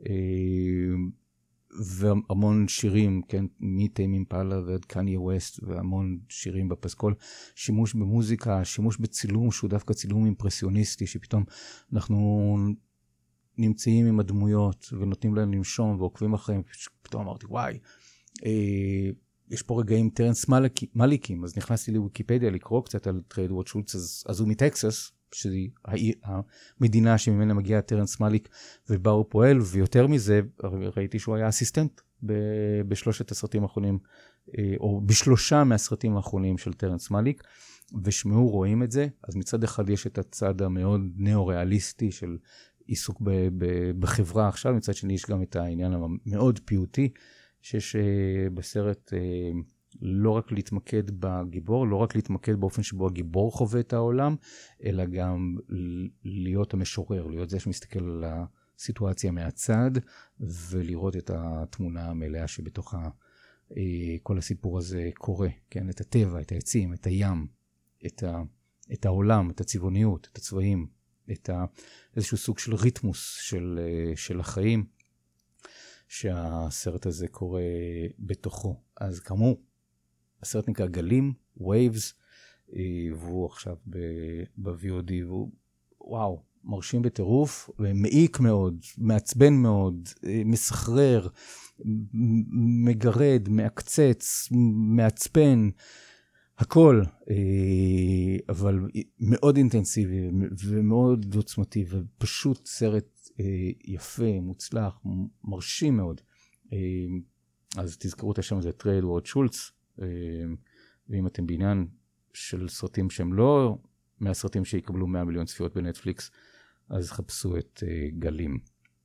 והמון שירים, כן, מטיים אימפלה ועד קניה ווסט, והמון שירים בפסקול. שימוש במוזיקה, שימוש בצילום, שהוא דווקא צילום אימפרסיוניסטי, שפתאום אנחנו נמצאים עם הדמויות, ונותנים להם לנשום, ועוקבים אחריהם, פתאום אמרתי, וואי, יש פה רגעים טרנס מליקים, אז נכנסתי לוויקיפדיה לקרוא קצת על טרייד ווטשולץ, אז הוא מטקסס, שהיא המדינה שממנה מגיע טרנס מליק, ובה הוא פועל, ויותר מזה, ראיתי שהוא היה אסיסטנט בשלושת הסרטים האחרונים, או בשלושה מהסרטים האחרונים של טרנס מליק, ושמעו רואים את זה. אז מצד אחד יש את הצד המאוד נאו-ריאליסטי של עיסוק בחברה עכשיו, מצד שני יש גם את העניין המאוד פיוטי, שיש בסרט לא רק להתמקד בגיבור, לא רק להתמקד באופן שבו הגיבור חווה את העולם, אלא גם להיות המשורר, להיות זה שמסתכל על הסיטואציה מהצד, ולראות את התמונה המלאה שבתוך כל הסיפור הזה קורה, כן? את הטבע, את העצים, את הים, את העולם, את הצבעוניות, את הצבעים, את איזשהו סוג של ריתמוס של החיים, שהסרט הזה קורה בתוכו. אז כאמור, הסרט נקרא גלים, Waves, והוא עכשיו ב-VOD, והוא, וואו, מרשים בטירוף, מעיק מאוד, מעצבן מאוד, מסחרר, מגרד, מעקצץ, מעצבן, הכל, אבל מאוד אינטנסיבי ומאוד עוצמתי, ופשוט סרט יפה, מוצלח, מרשים מאוד. אז תזכרו את השם הזה, טרייל וורד שולץ, ואם אתם בעניין של סרטים שהם לא מהסרטים שיקבלו 100 מיליון צפיות בנטפליקס, אז חפשו את גלים.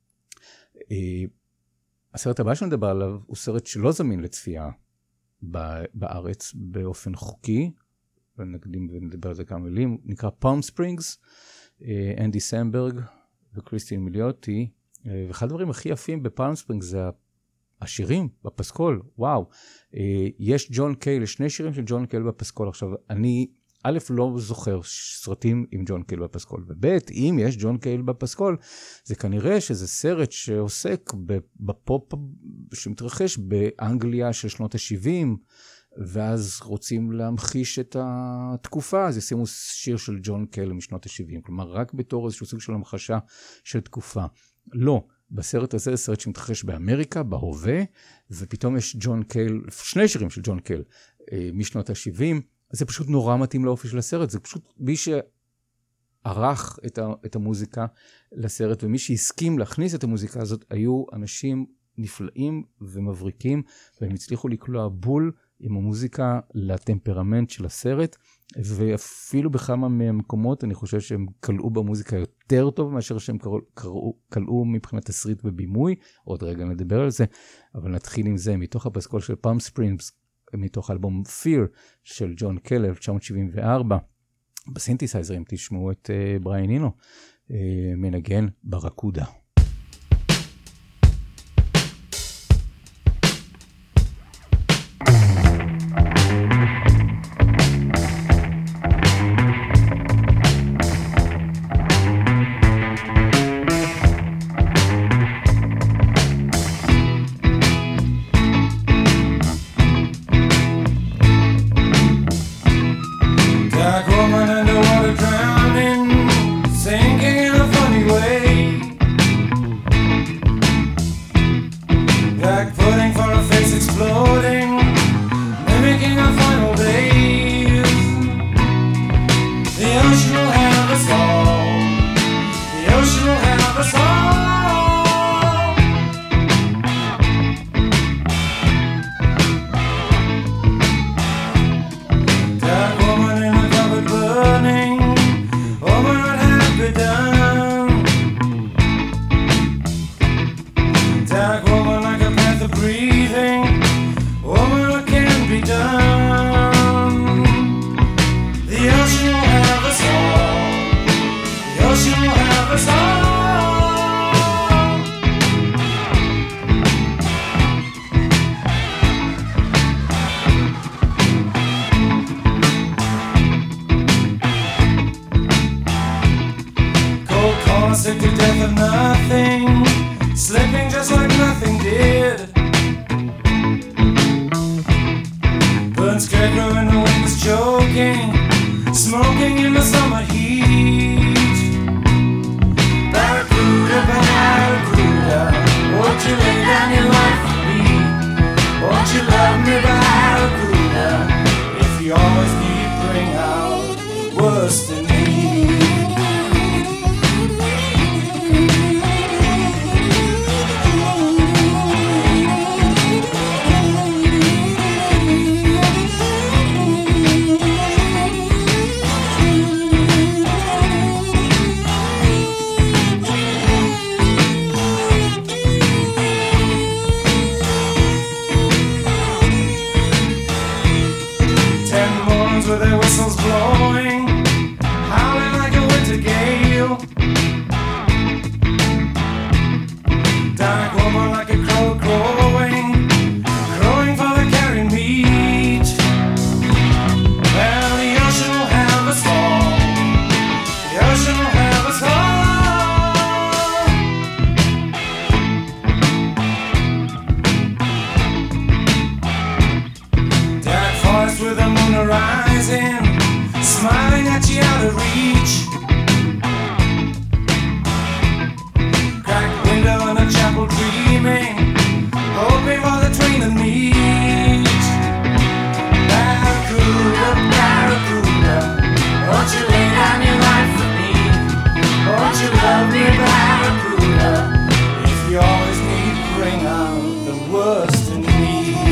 הסרט הבא שנדבר עליו הוא סרט שלא זמין לצפייה בארץ באופן חוקי, ונקדים ונדבר על זה כמה מילים, נקרא פאלם ספרינגס, אנדי סמברג וקריסטין מיליוטי, ואחד הדברים הכי יפים בפאלם ספרינגס זה השירים בפסקול, וואו. יש ג'ון קייל, שני שירים של ג'ון קייל בפסקול. עכשיו, אני א' לא זוכר סרטים עם ג'ון קייל בפסקול, וב' אם יש ג'ון קייל בפסקול, זה כנראה שזה סרט שעוסק בפופ שמתרחש באנגליה של שנות ה-70, ואז רוצים להמחיש את התקופה, אז ישימו שיר של ג'ון קייל משנות ה-70, כלומר רק בתור איזשהו סוג של המחשה של תקופה. לא. בסרט הזה, סרט שמתרחש באמריקה, בהווה, ופתאום יש ג'ון קייל, שני שירים של ג'ון קייל משנות ה-70, זה פשוט נורא מתאים לאופי של הסרט, זה פשוט מי שערך את המוזיקה לסרט, ומי שהסכים להכניס את המוזיקה הזאת, היו אנשים נפלאים ומבריקים, והם הצליחו לקלוע בול עם המוזיקה לטמפרמנט של הסרט, ואפילו בכמה מהמקומות אני חושב שהם קלעו במוזיקה יותר טוב מאשר שהם קלעו מבחינת תסריט ובימוי, עוד רגע נדבר על זה, אבל נתחיל עם זה מתוך הפסקול של פאלם ספרינגס, מתוך האלבום Fear של ג'ון קייל 1974, בסינתסייזרים תשמעו את בריאן אינו מנגן ברקודה. rising, smiling at you out of reach. Cracked window in a chapel dreaming, hoping for the train to meet. Barracuda, Barracuda, won't you lay down your life for me? Won't you love me, Barracuda? If you always need to bring out the worst in me.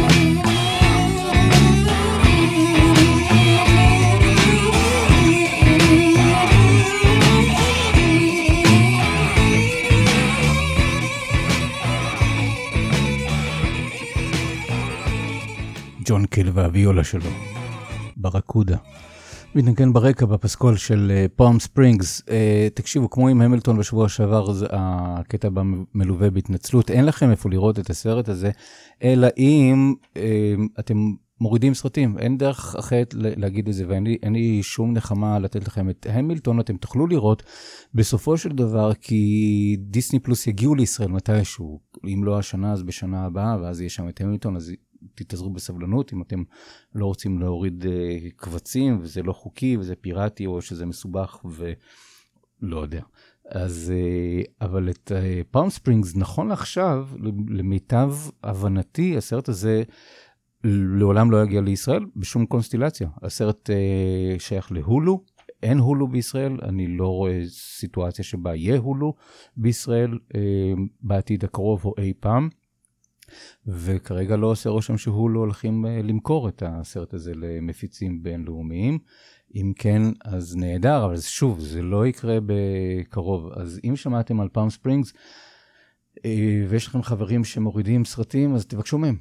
ג'ון קיל והוויולה שלו, ברקודה. מתנגן ברקע בפסקול של פאלם ספרינגס. תקשיבו, כמו עם המילטון בשבוע שעבר, הקטע מלווה בהתנצלות. אין לכם איפה לראות את הסרט הזה, אלא אם אתם מורידים סרטים. אין דרך אחרת להגיד את זה, ואין לי שום נחמה לתת לכם את המילטון. אתם תוכלו לראות בסופו של דבר, כי דיסני פלוס יגיעו לישראל מתישהו. אם לא השנה, אז בשנה הבאה, ואז יהיה שם את המילטון, אז תתעזרו בסבלנות. אם אתם לא רוצים להוריד קבצים, וזה לא חוקי, וזה פיראטי, או שזה מסובך, ולא יודע. אז, אבל את פאלם ספרינגס, נכון לעכשיו, למיטב הבנתי, הסרט הזה לעולם לא יגיע לישראל, בשום קונסטילציה. הסרט שייך להולו, אין הולו בישראל, אני לא רואה סיטואציה שבה יהיה הולו בישראל, בעתיד הקרוב או אי פעם, וכרגע לא עושה רושם שהולו הולכים למכור את הסרט הזה למפיצים בינלאומיים. אם כן, אז נהדר, אבל שוב, זה לא יקרה בקרוב. אז אם שמעתם על פאלם ספרינגס, ויש לכם חברים שמורידים סרטים, אז תבקשו מהם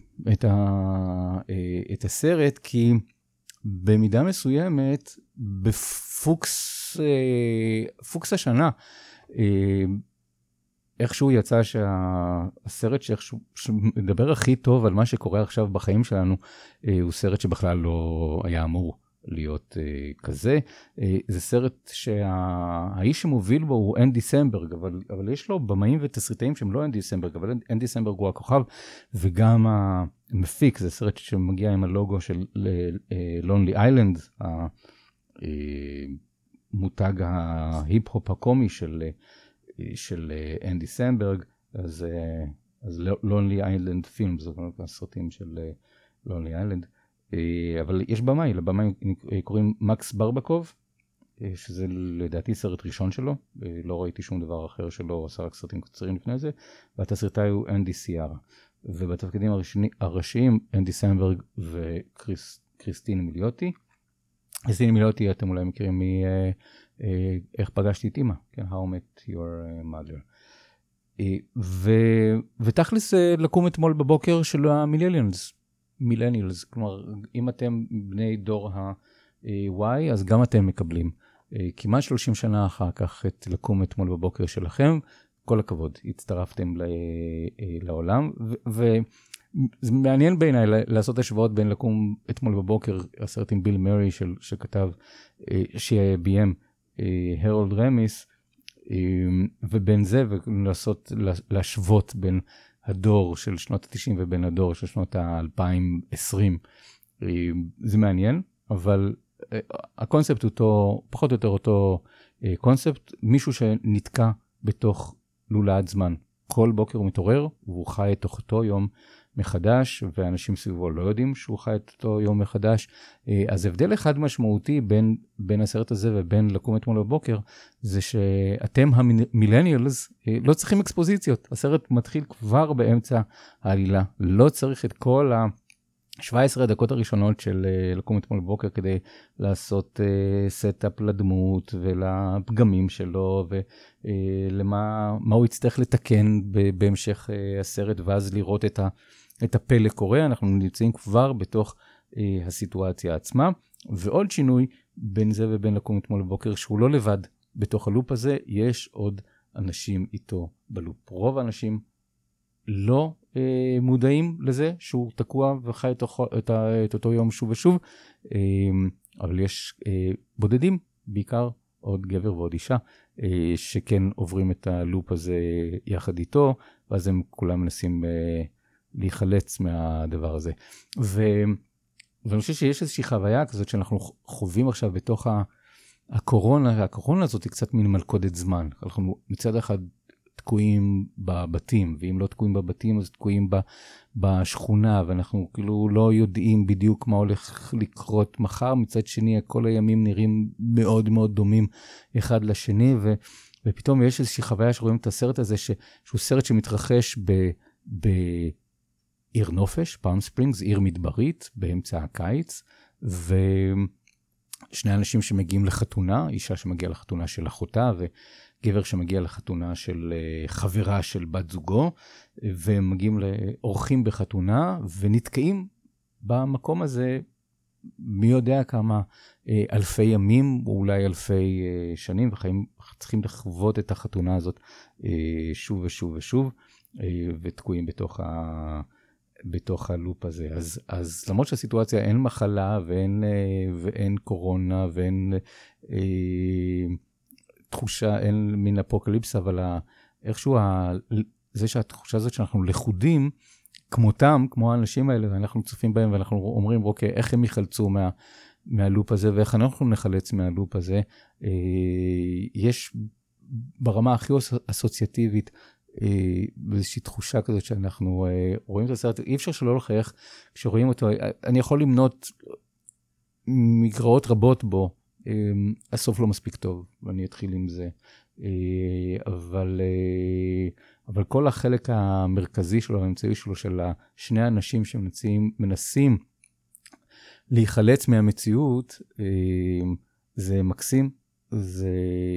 את הסרט, כי במידה מסוימת, בפוקס השנה, איכשהו יצא שהסרט שמדבר הכי טוב על מה שקורה עכשיו בחיים שלנו, הוא סרט שבכלל לא היה אמור להיות כזה. זה סרט שהאיש שמוביל בו הוא אנדי סמברג, אבל יש לו במאים ותסריטאים שהם לא אנדי סמברג, אבל אנדי סמברג הוא הכוכב, וגם המפיק, זה סרט שמגיע עם הלוגו של לונלי איילנד, המותג ההיפ-הופ הקומי של אנדי סמברג. אז לונלי איילנד פילם, זאת אומרת, הסרטים של לונלי איילנד. אבל יש במאי, לבמאי קוראים מקס ברבקוב, שזה לדעתי סרט ראשון שלו, לא ראיתי שום דבר אחר שלו, עשה רק סרטים קצרים לפני זה, והתסריטאי הוא אנדי סיארה, ובתפקידים הראשיים אנדי סמברג וקריסטין מיליוטי. קריסטין מיליוטי אתם אולי מכירים איך פגשתי את אמא, כן, How Met Your Mother. ותכלס לקום אתמול בבוקר של המילניאלס, כלומר, אם אתם בני דור ה-Y, אז גם אתם מקבלים כמעט 30 שנה אחר כך את לקום אתמול בבוקר שלכם. כל הכבוד, הצטרפתם לעולם, וזה מעניין בעיניי לעשות השוואות בין לקום אתמול בבוקר, הסרט עם ביל מרי שכתב, שביים הרולד רמיס, ובין זה, ולנסות להשוות בין הדור של שנות ה-90 ובין הדור של שנות ה-2020. זה מעניין, אבל הקונספט הוא אותו, פחות או יותר אותו קונספט, מישהו שנתקע בתוך לולאת זמן. כל בוקר הוא מתעורר, והוא חי את אותו יום מחדש, ואנשים סביבו לא יודעים שהוא חי את אותו יום מחדש. אז הבדל אחד משמעותי בין הסרט הזה ובין לקום אתמול בבוקר, זה שאתם המילניאלס לא צריכים אקספוזיציות. הסרט מתחיל כבר באמצע העלילה. לא צריך את כל 17 דקות הראשונות של לקום אתמול בבוקר כדי לעשות סטאפ לדמות ולפגמים שלו ולמה הוא יצטרך לתקן בהמשך הסרט, ואז לראות את הפלא קורה. אנחנו נמצאים כבר בתוך הסיטואציה עצמה. ועוד שינוי בין זה ובין לקום אתמול בבוקר, שהוא לא לבד בתוך הלופ הזה, יש עוד אנשים איתו בלופ. רוב האנשים לא מודעים לזה שהוא תקוע וחי את אותו יום שוב ושוב, אבל יש בודדים, בעיקר עוד גבר ועוד אישה, שכן עוברים את הלופ הזה יחד איתו, ואז הם כולם מנסים להיחלץ מהדבר הזה. ואני חושב שיש איזושהי חוויה כזאת שאנחנו חווים עכשיו בתוך הקורונה, והקורונה הזאת היא קצת מין מלכודת זמן. אנחנו מצד אחד תקועים בבתים, ואם לא תקועים בבתים, אז תקועים בשכונה, ואנחנו כאילו לא יודעים בדיוק מה הולך לקרות מחר. מצד שני, כל הימים נראים מאוד מאוד דומים אחד לשני, ופתאום יש איזושהי חוויה שרואים את הסרט הזה, שהוא סרט שמתרחש בעיר נופש, פאלם ספרינגס, עיר מדברית, באמצע הקיץ, ושני אנשים שמגיעים לחתונה, אישה שמגיעה לחתונה של אחותה, וגבר שמגיע לחתונה של חברה של בת זוגו, והם מגיעים לאורחים בחתונה, ונתקעים במקום הזה, מי יודע כמה אלפי ימים, או אולי אלפי שנים, וחיים צריכים לחוות את החתונה הזאת שוב ושוב ושוב, ותקועים בתוך הלופ הזה. אז למרות שהסיטואציה אין מחלה, ואין קורונה, ואין תחושה, אין מין אפוקליפס, אבל איכשהו זה שהתחושה הזאת שאנחנו לכודים, כמותם, כמו האנשים האלה, ואנחנו צופים בהם, ואנחנו אומרים, אוקיי, איך הם יחלצו מהלופ הזה, ואיך אנחנו נחלץ מהלופ הזה, יש ברמה הכי אסוציאטיבית, באיזושהי תחושה כזאת שאנחנו רואים את הסרט, אי אפשר שלא לחייך כשרואים אותו, אני יכול למנות מגרעות רבות בו, הסוף לא מספיק טוב, ואני אתחיל עם זה, אבל כל החלק המרכזי שלו, האמצעי שלו, של שני האנשים שמנסים להיחלץ מהמציאות, זה מקסים, זה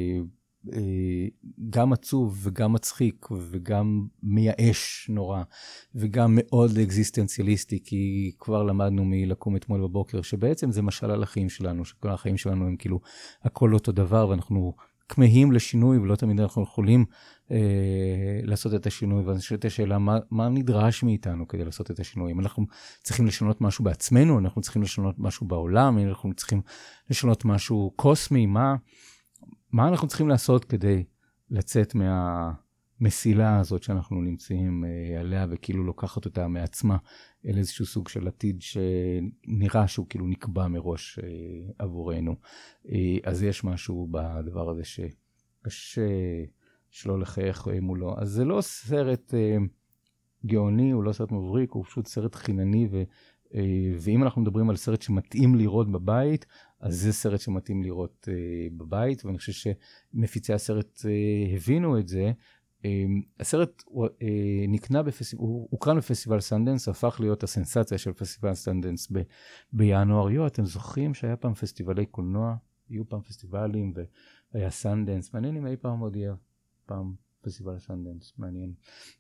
גם עצוב וגם מצחיק וגם מייאש נורא, וגם מאוד אקזיסטנציאליסטי, כי כבר למדנו מלקום אתמול בבוקר, שבעצם זה משל על החיים שלנו, שכל החיים שלנו הם כאילו הכל אותו דבר, ואנחנו כמהים לשינוי, ולא תמיד אנחנו יכולים לעשות את השינוי, ואני שואלת את השאלה, מה נדרש מאיתנו כדי לעשות את השינוי? אם אנחנו צריכים לשנות משהו בעצמנו, אנחנו צריכים לשנות משהו בעולם, אנחנו צריכים לשנות משהו קוסמי, מה אנחנו צריכים לעשות כדי לצאת מהמסילה הזאת שאנחנו נמצאים עליה, וכאילו לוקחת אותה מעצמה אל איזשהו סוג של עתיד שנראה שהוא כאילו נקבע מראש עבורנו. אז יש משהו בדבר הזה שקשה שלא לחייך מולו. אז זה לא סרט גאוני, הוא לא סרט מבריק, הוא פשוט סרט חינני, ואם אנחנו מדברים על סרט שמתאים לראות בבית, אז זה סרט שמתאים לראות בבית, ואני חושב שמפיצי הסרט הבינו את זה. הסרט נקנה הוא הוקרן בפסטיבל סנדנס, הפך להיות הסנסציה של פסטיבל סנדנס בינואר. אתם זוכרים שהיה פעם פסטיבלי קולנוע? היו פעם פסטיבלים והיה סנדנס. מעניין אם אי פעם עוד יהיה פעם פסטיבל סנדנס, מעניין.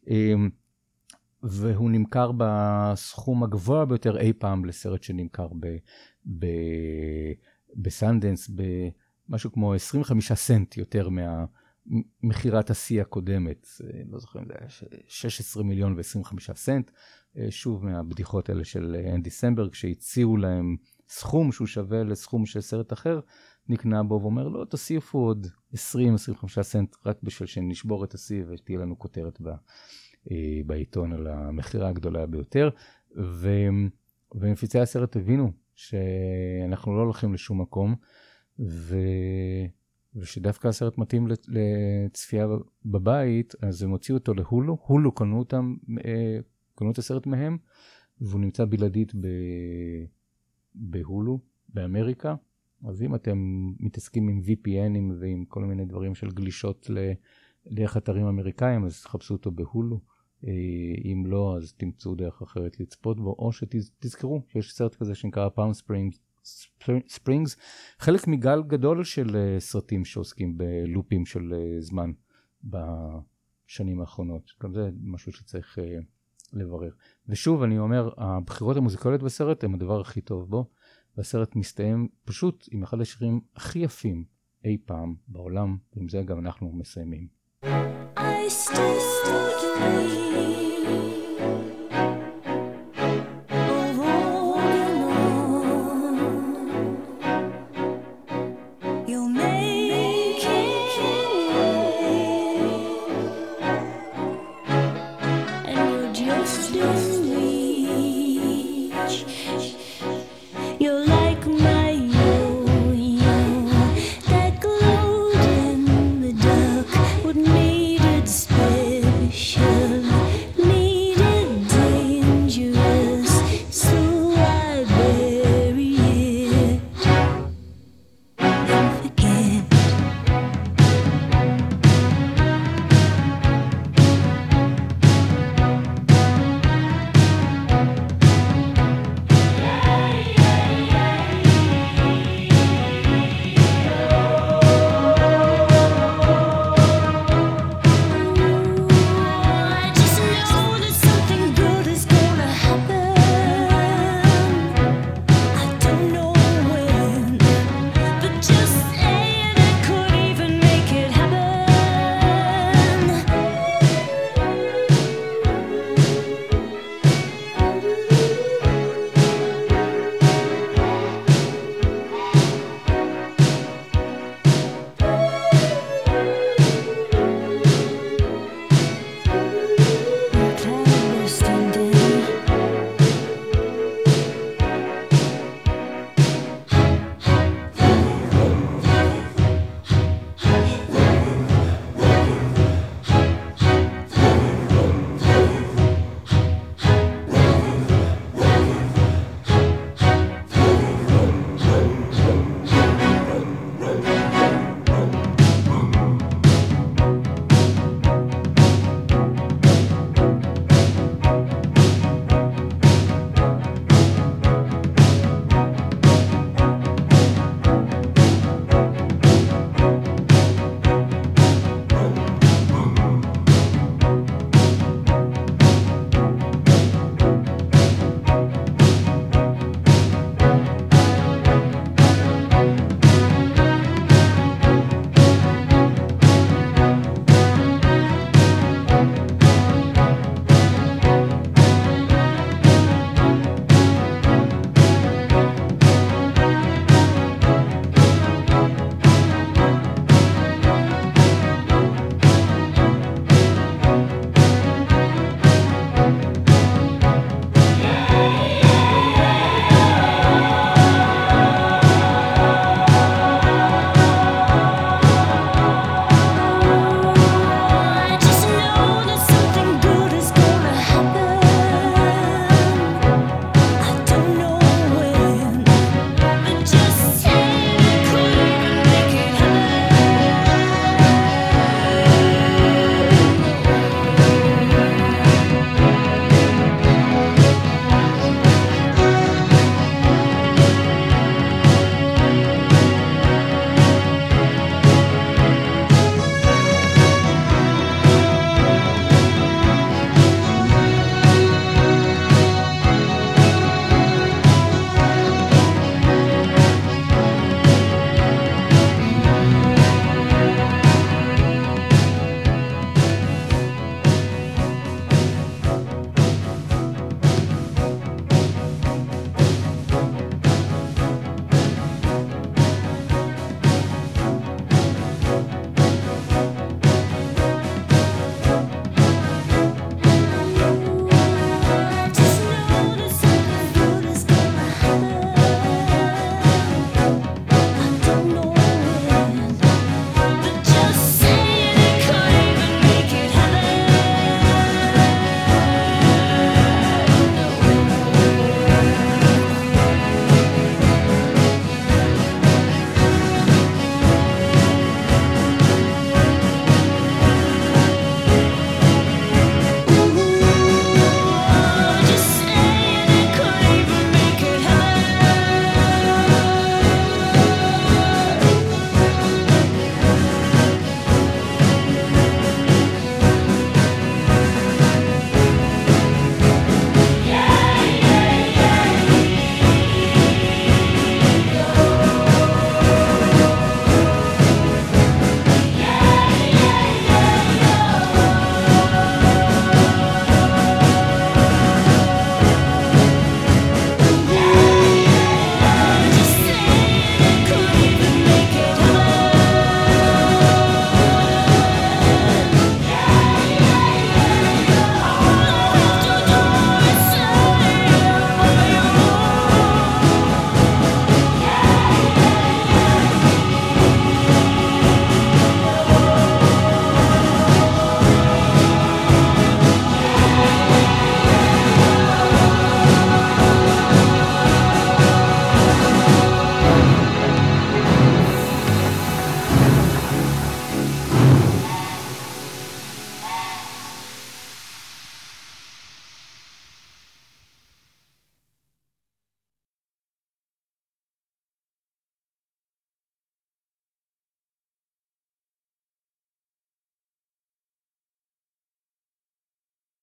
והוא נמכר בסכום הגבוה ביותר אי פעם לסרט שנמכר בסנדנס, במשהו כמו 25 סנט יותר מחירת השיא הקודמת. לא זוכרים, זה היה 16 מיליון ו-25 סנט. שוב מהבדיחות האלה של אנדי סמברג, שהציעו להם סכום שהוא שווה לסכום של סרט אחר, נקנה בו ואומר, לא, תוסיפו עוד 20-25 סנט, רק בשביל שנשבור את השיא ותהיה לנו כותרת בעיתון על המחירה הגדולה ביותר. ומפיצי הסרט הבינו שאנחנו לא הולכים לשום מקום, ושדווקא הסרט מתאים לצפייה בבית, אז הם הוציאו אותו להולו. הולו קנו את הסרט מהם, והוא נמצא בלעדית בהולו, באמריקה. אז אם אתם מתעסקים עם VPN'ים ועם כל מיני דברים של גלישות דרך אתרים אמריקאים, אז תחפשו אותו בהולו. אם לא, אז תמצאו דרך אחרת לצפות בו, או שתזכרו שיש סרט כזה שנקרא פאלם ספרינגס, חלק מגל גדול של סרטים שעוסקים בלופים של זמן בשנים האחרונות. גם זה משהו שצריך לברר. ושוב, אני אומר, הבחירות המוזיקליות בסרט הם הדבר הכי טוב בו, והסרט מסתיים פשוט עם אחד השירים הכי יפים אי פעם בעולם, ועם זה גם אנחנו מסיימים. I still dream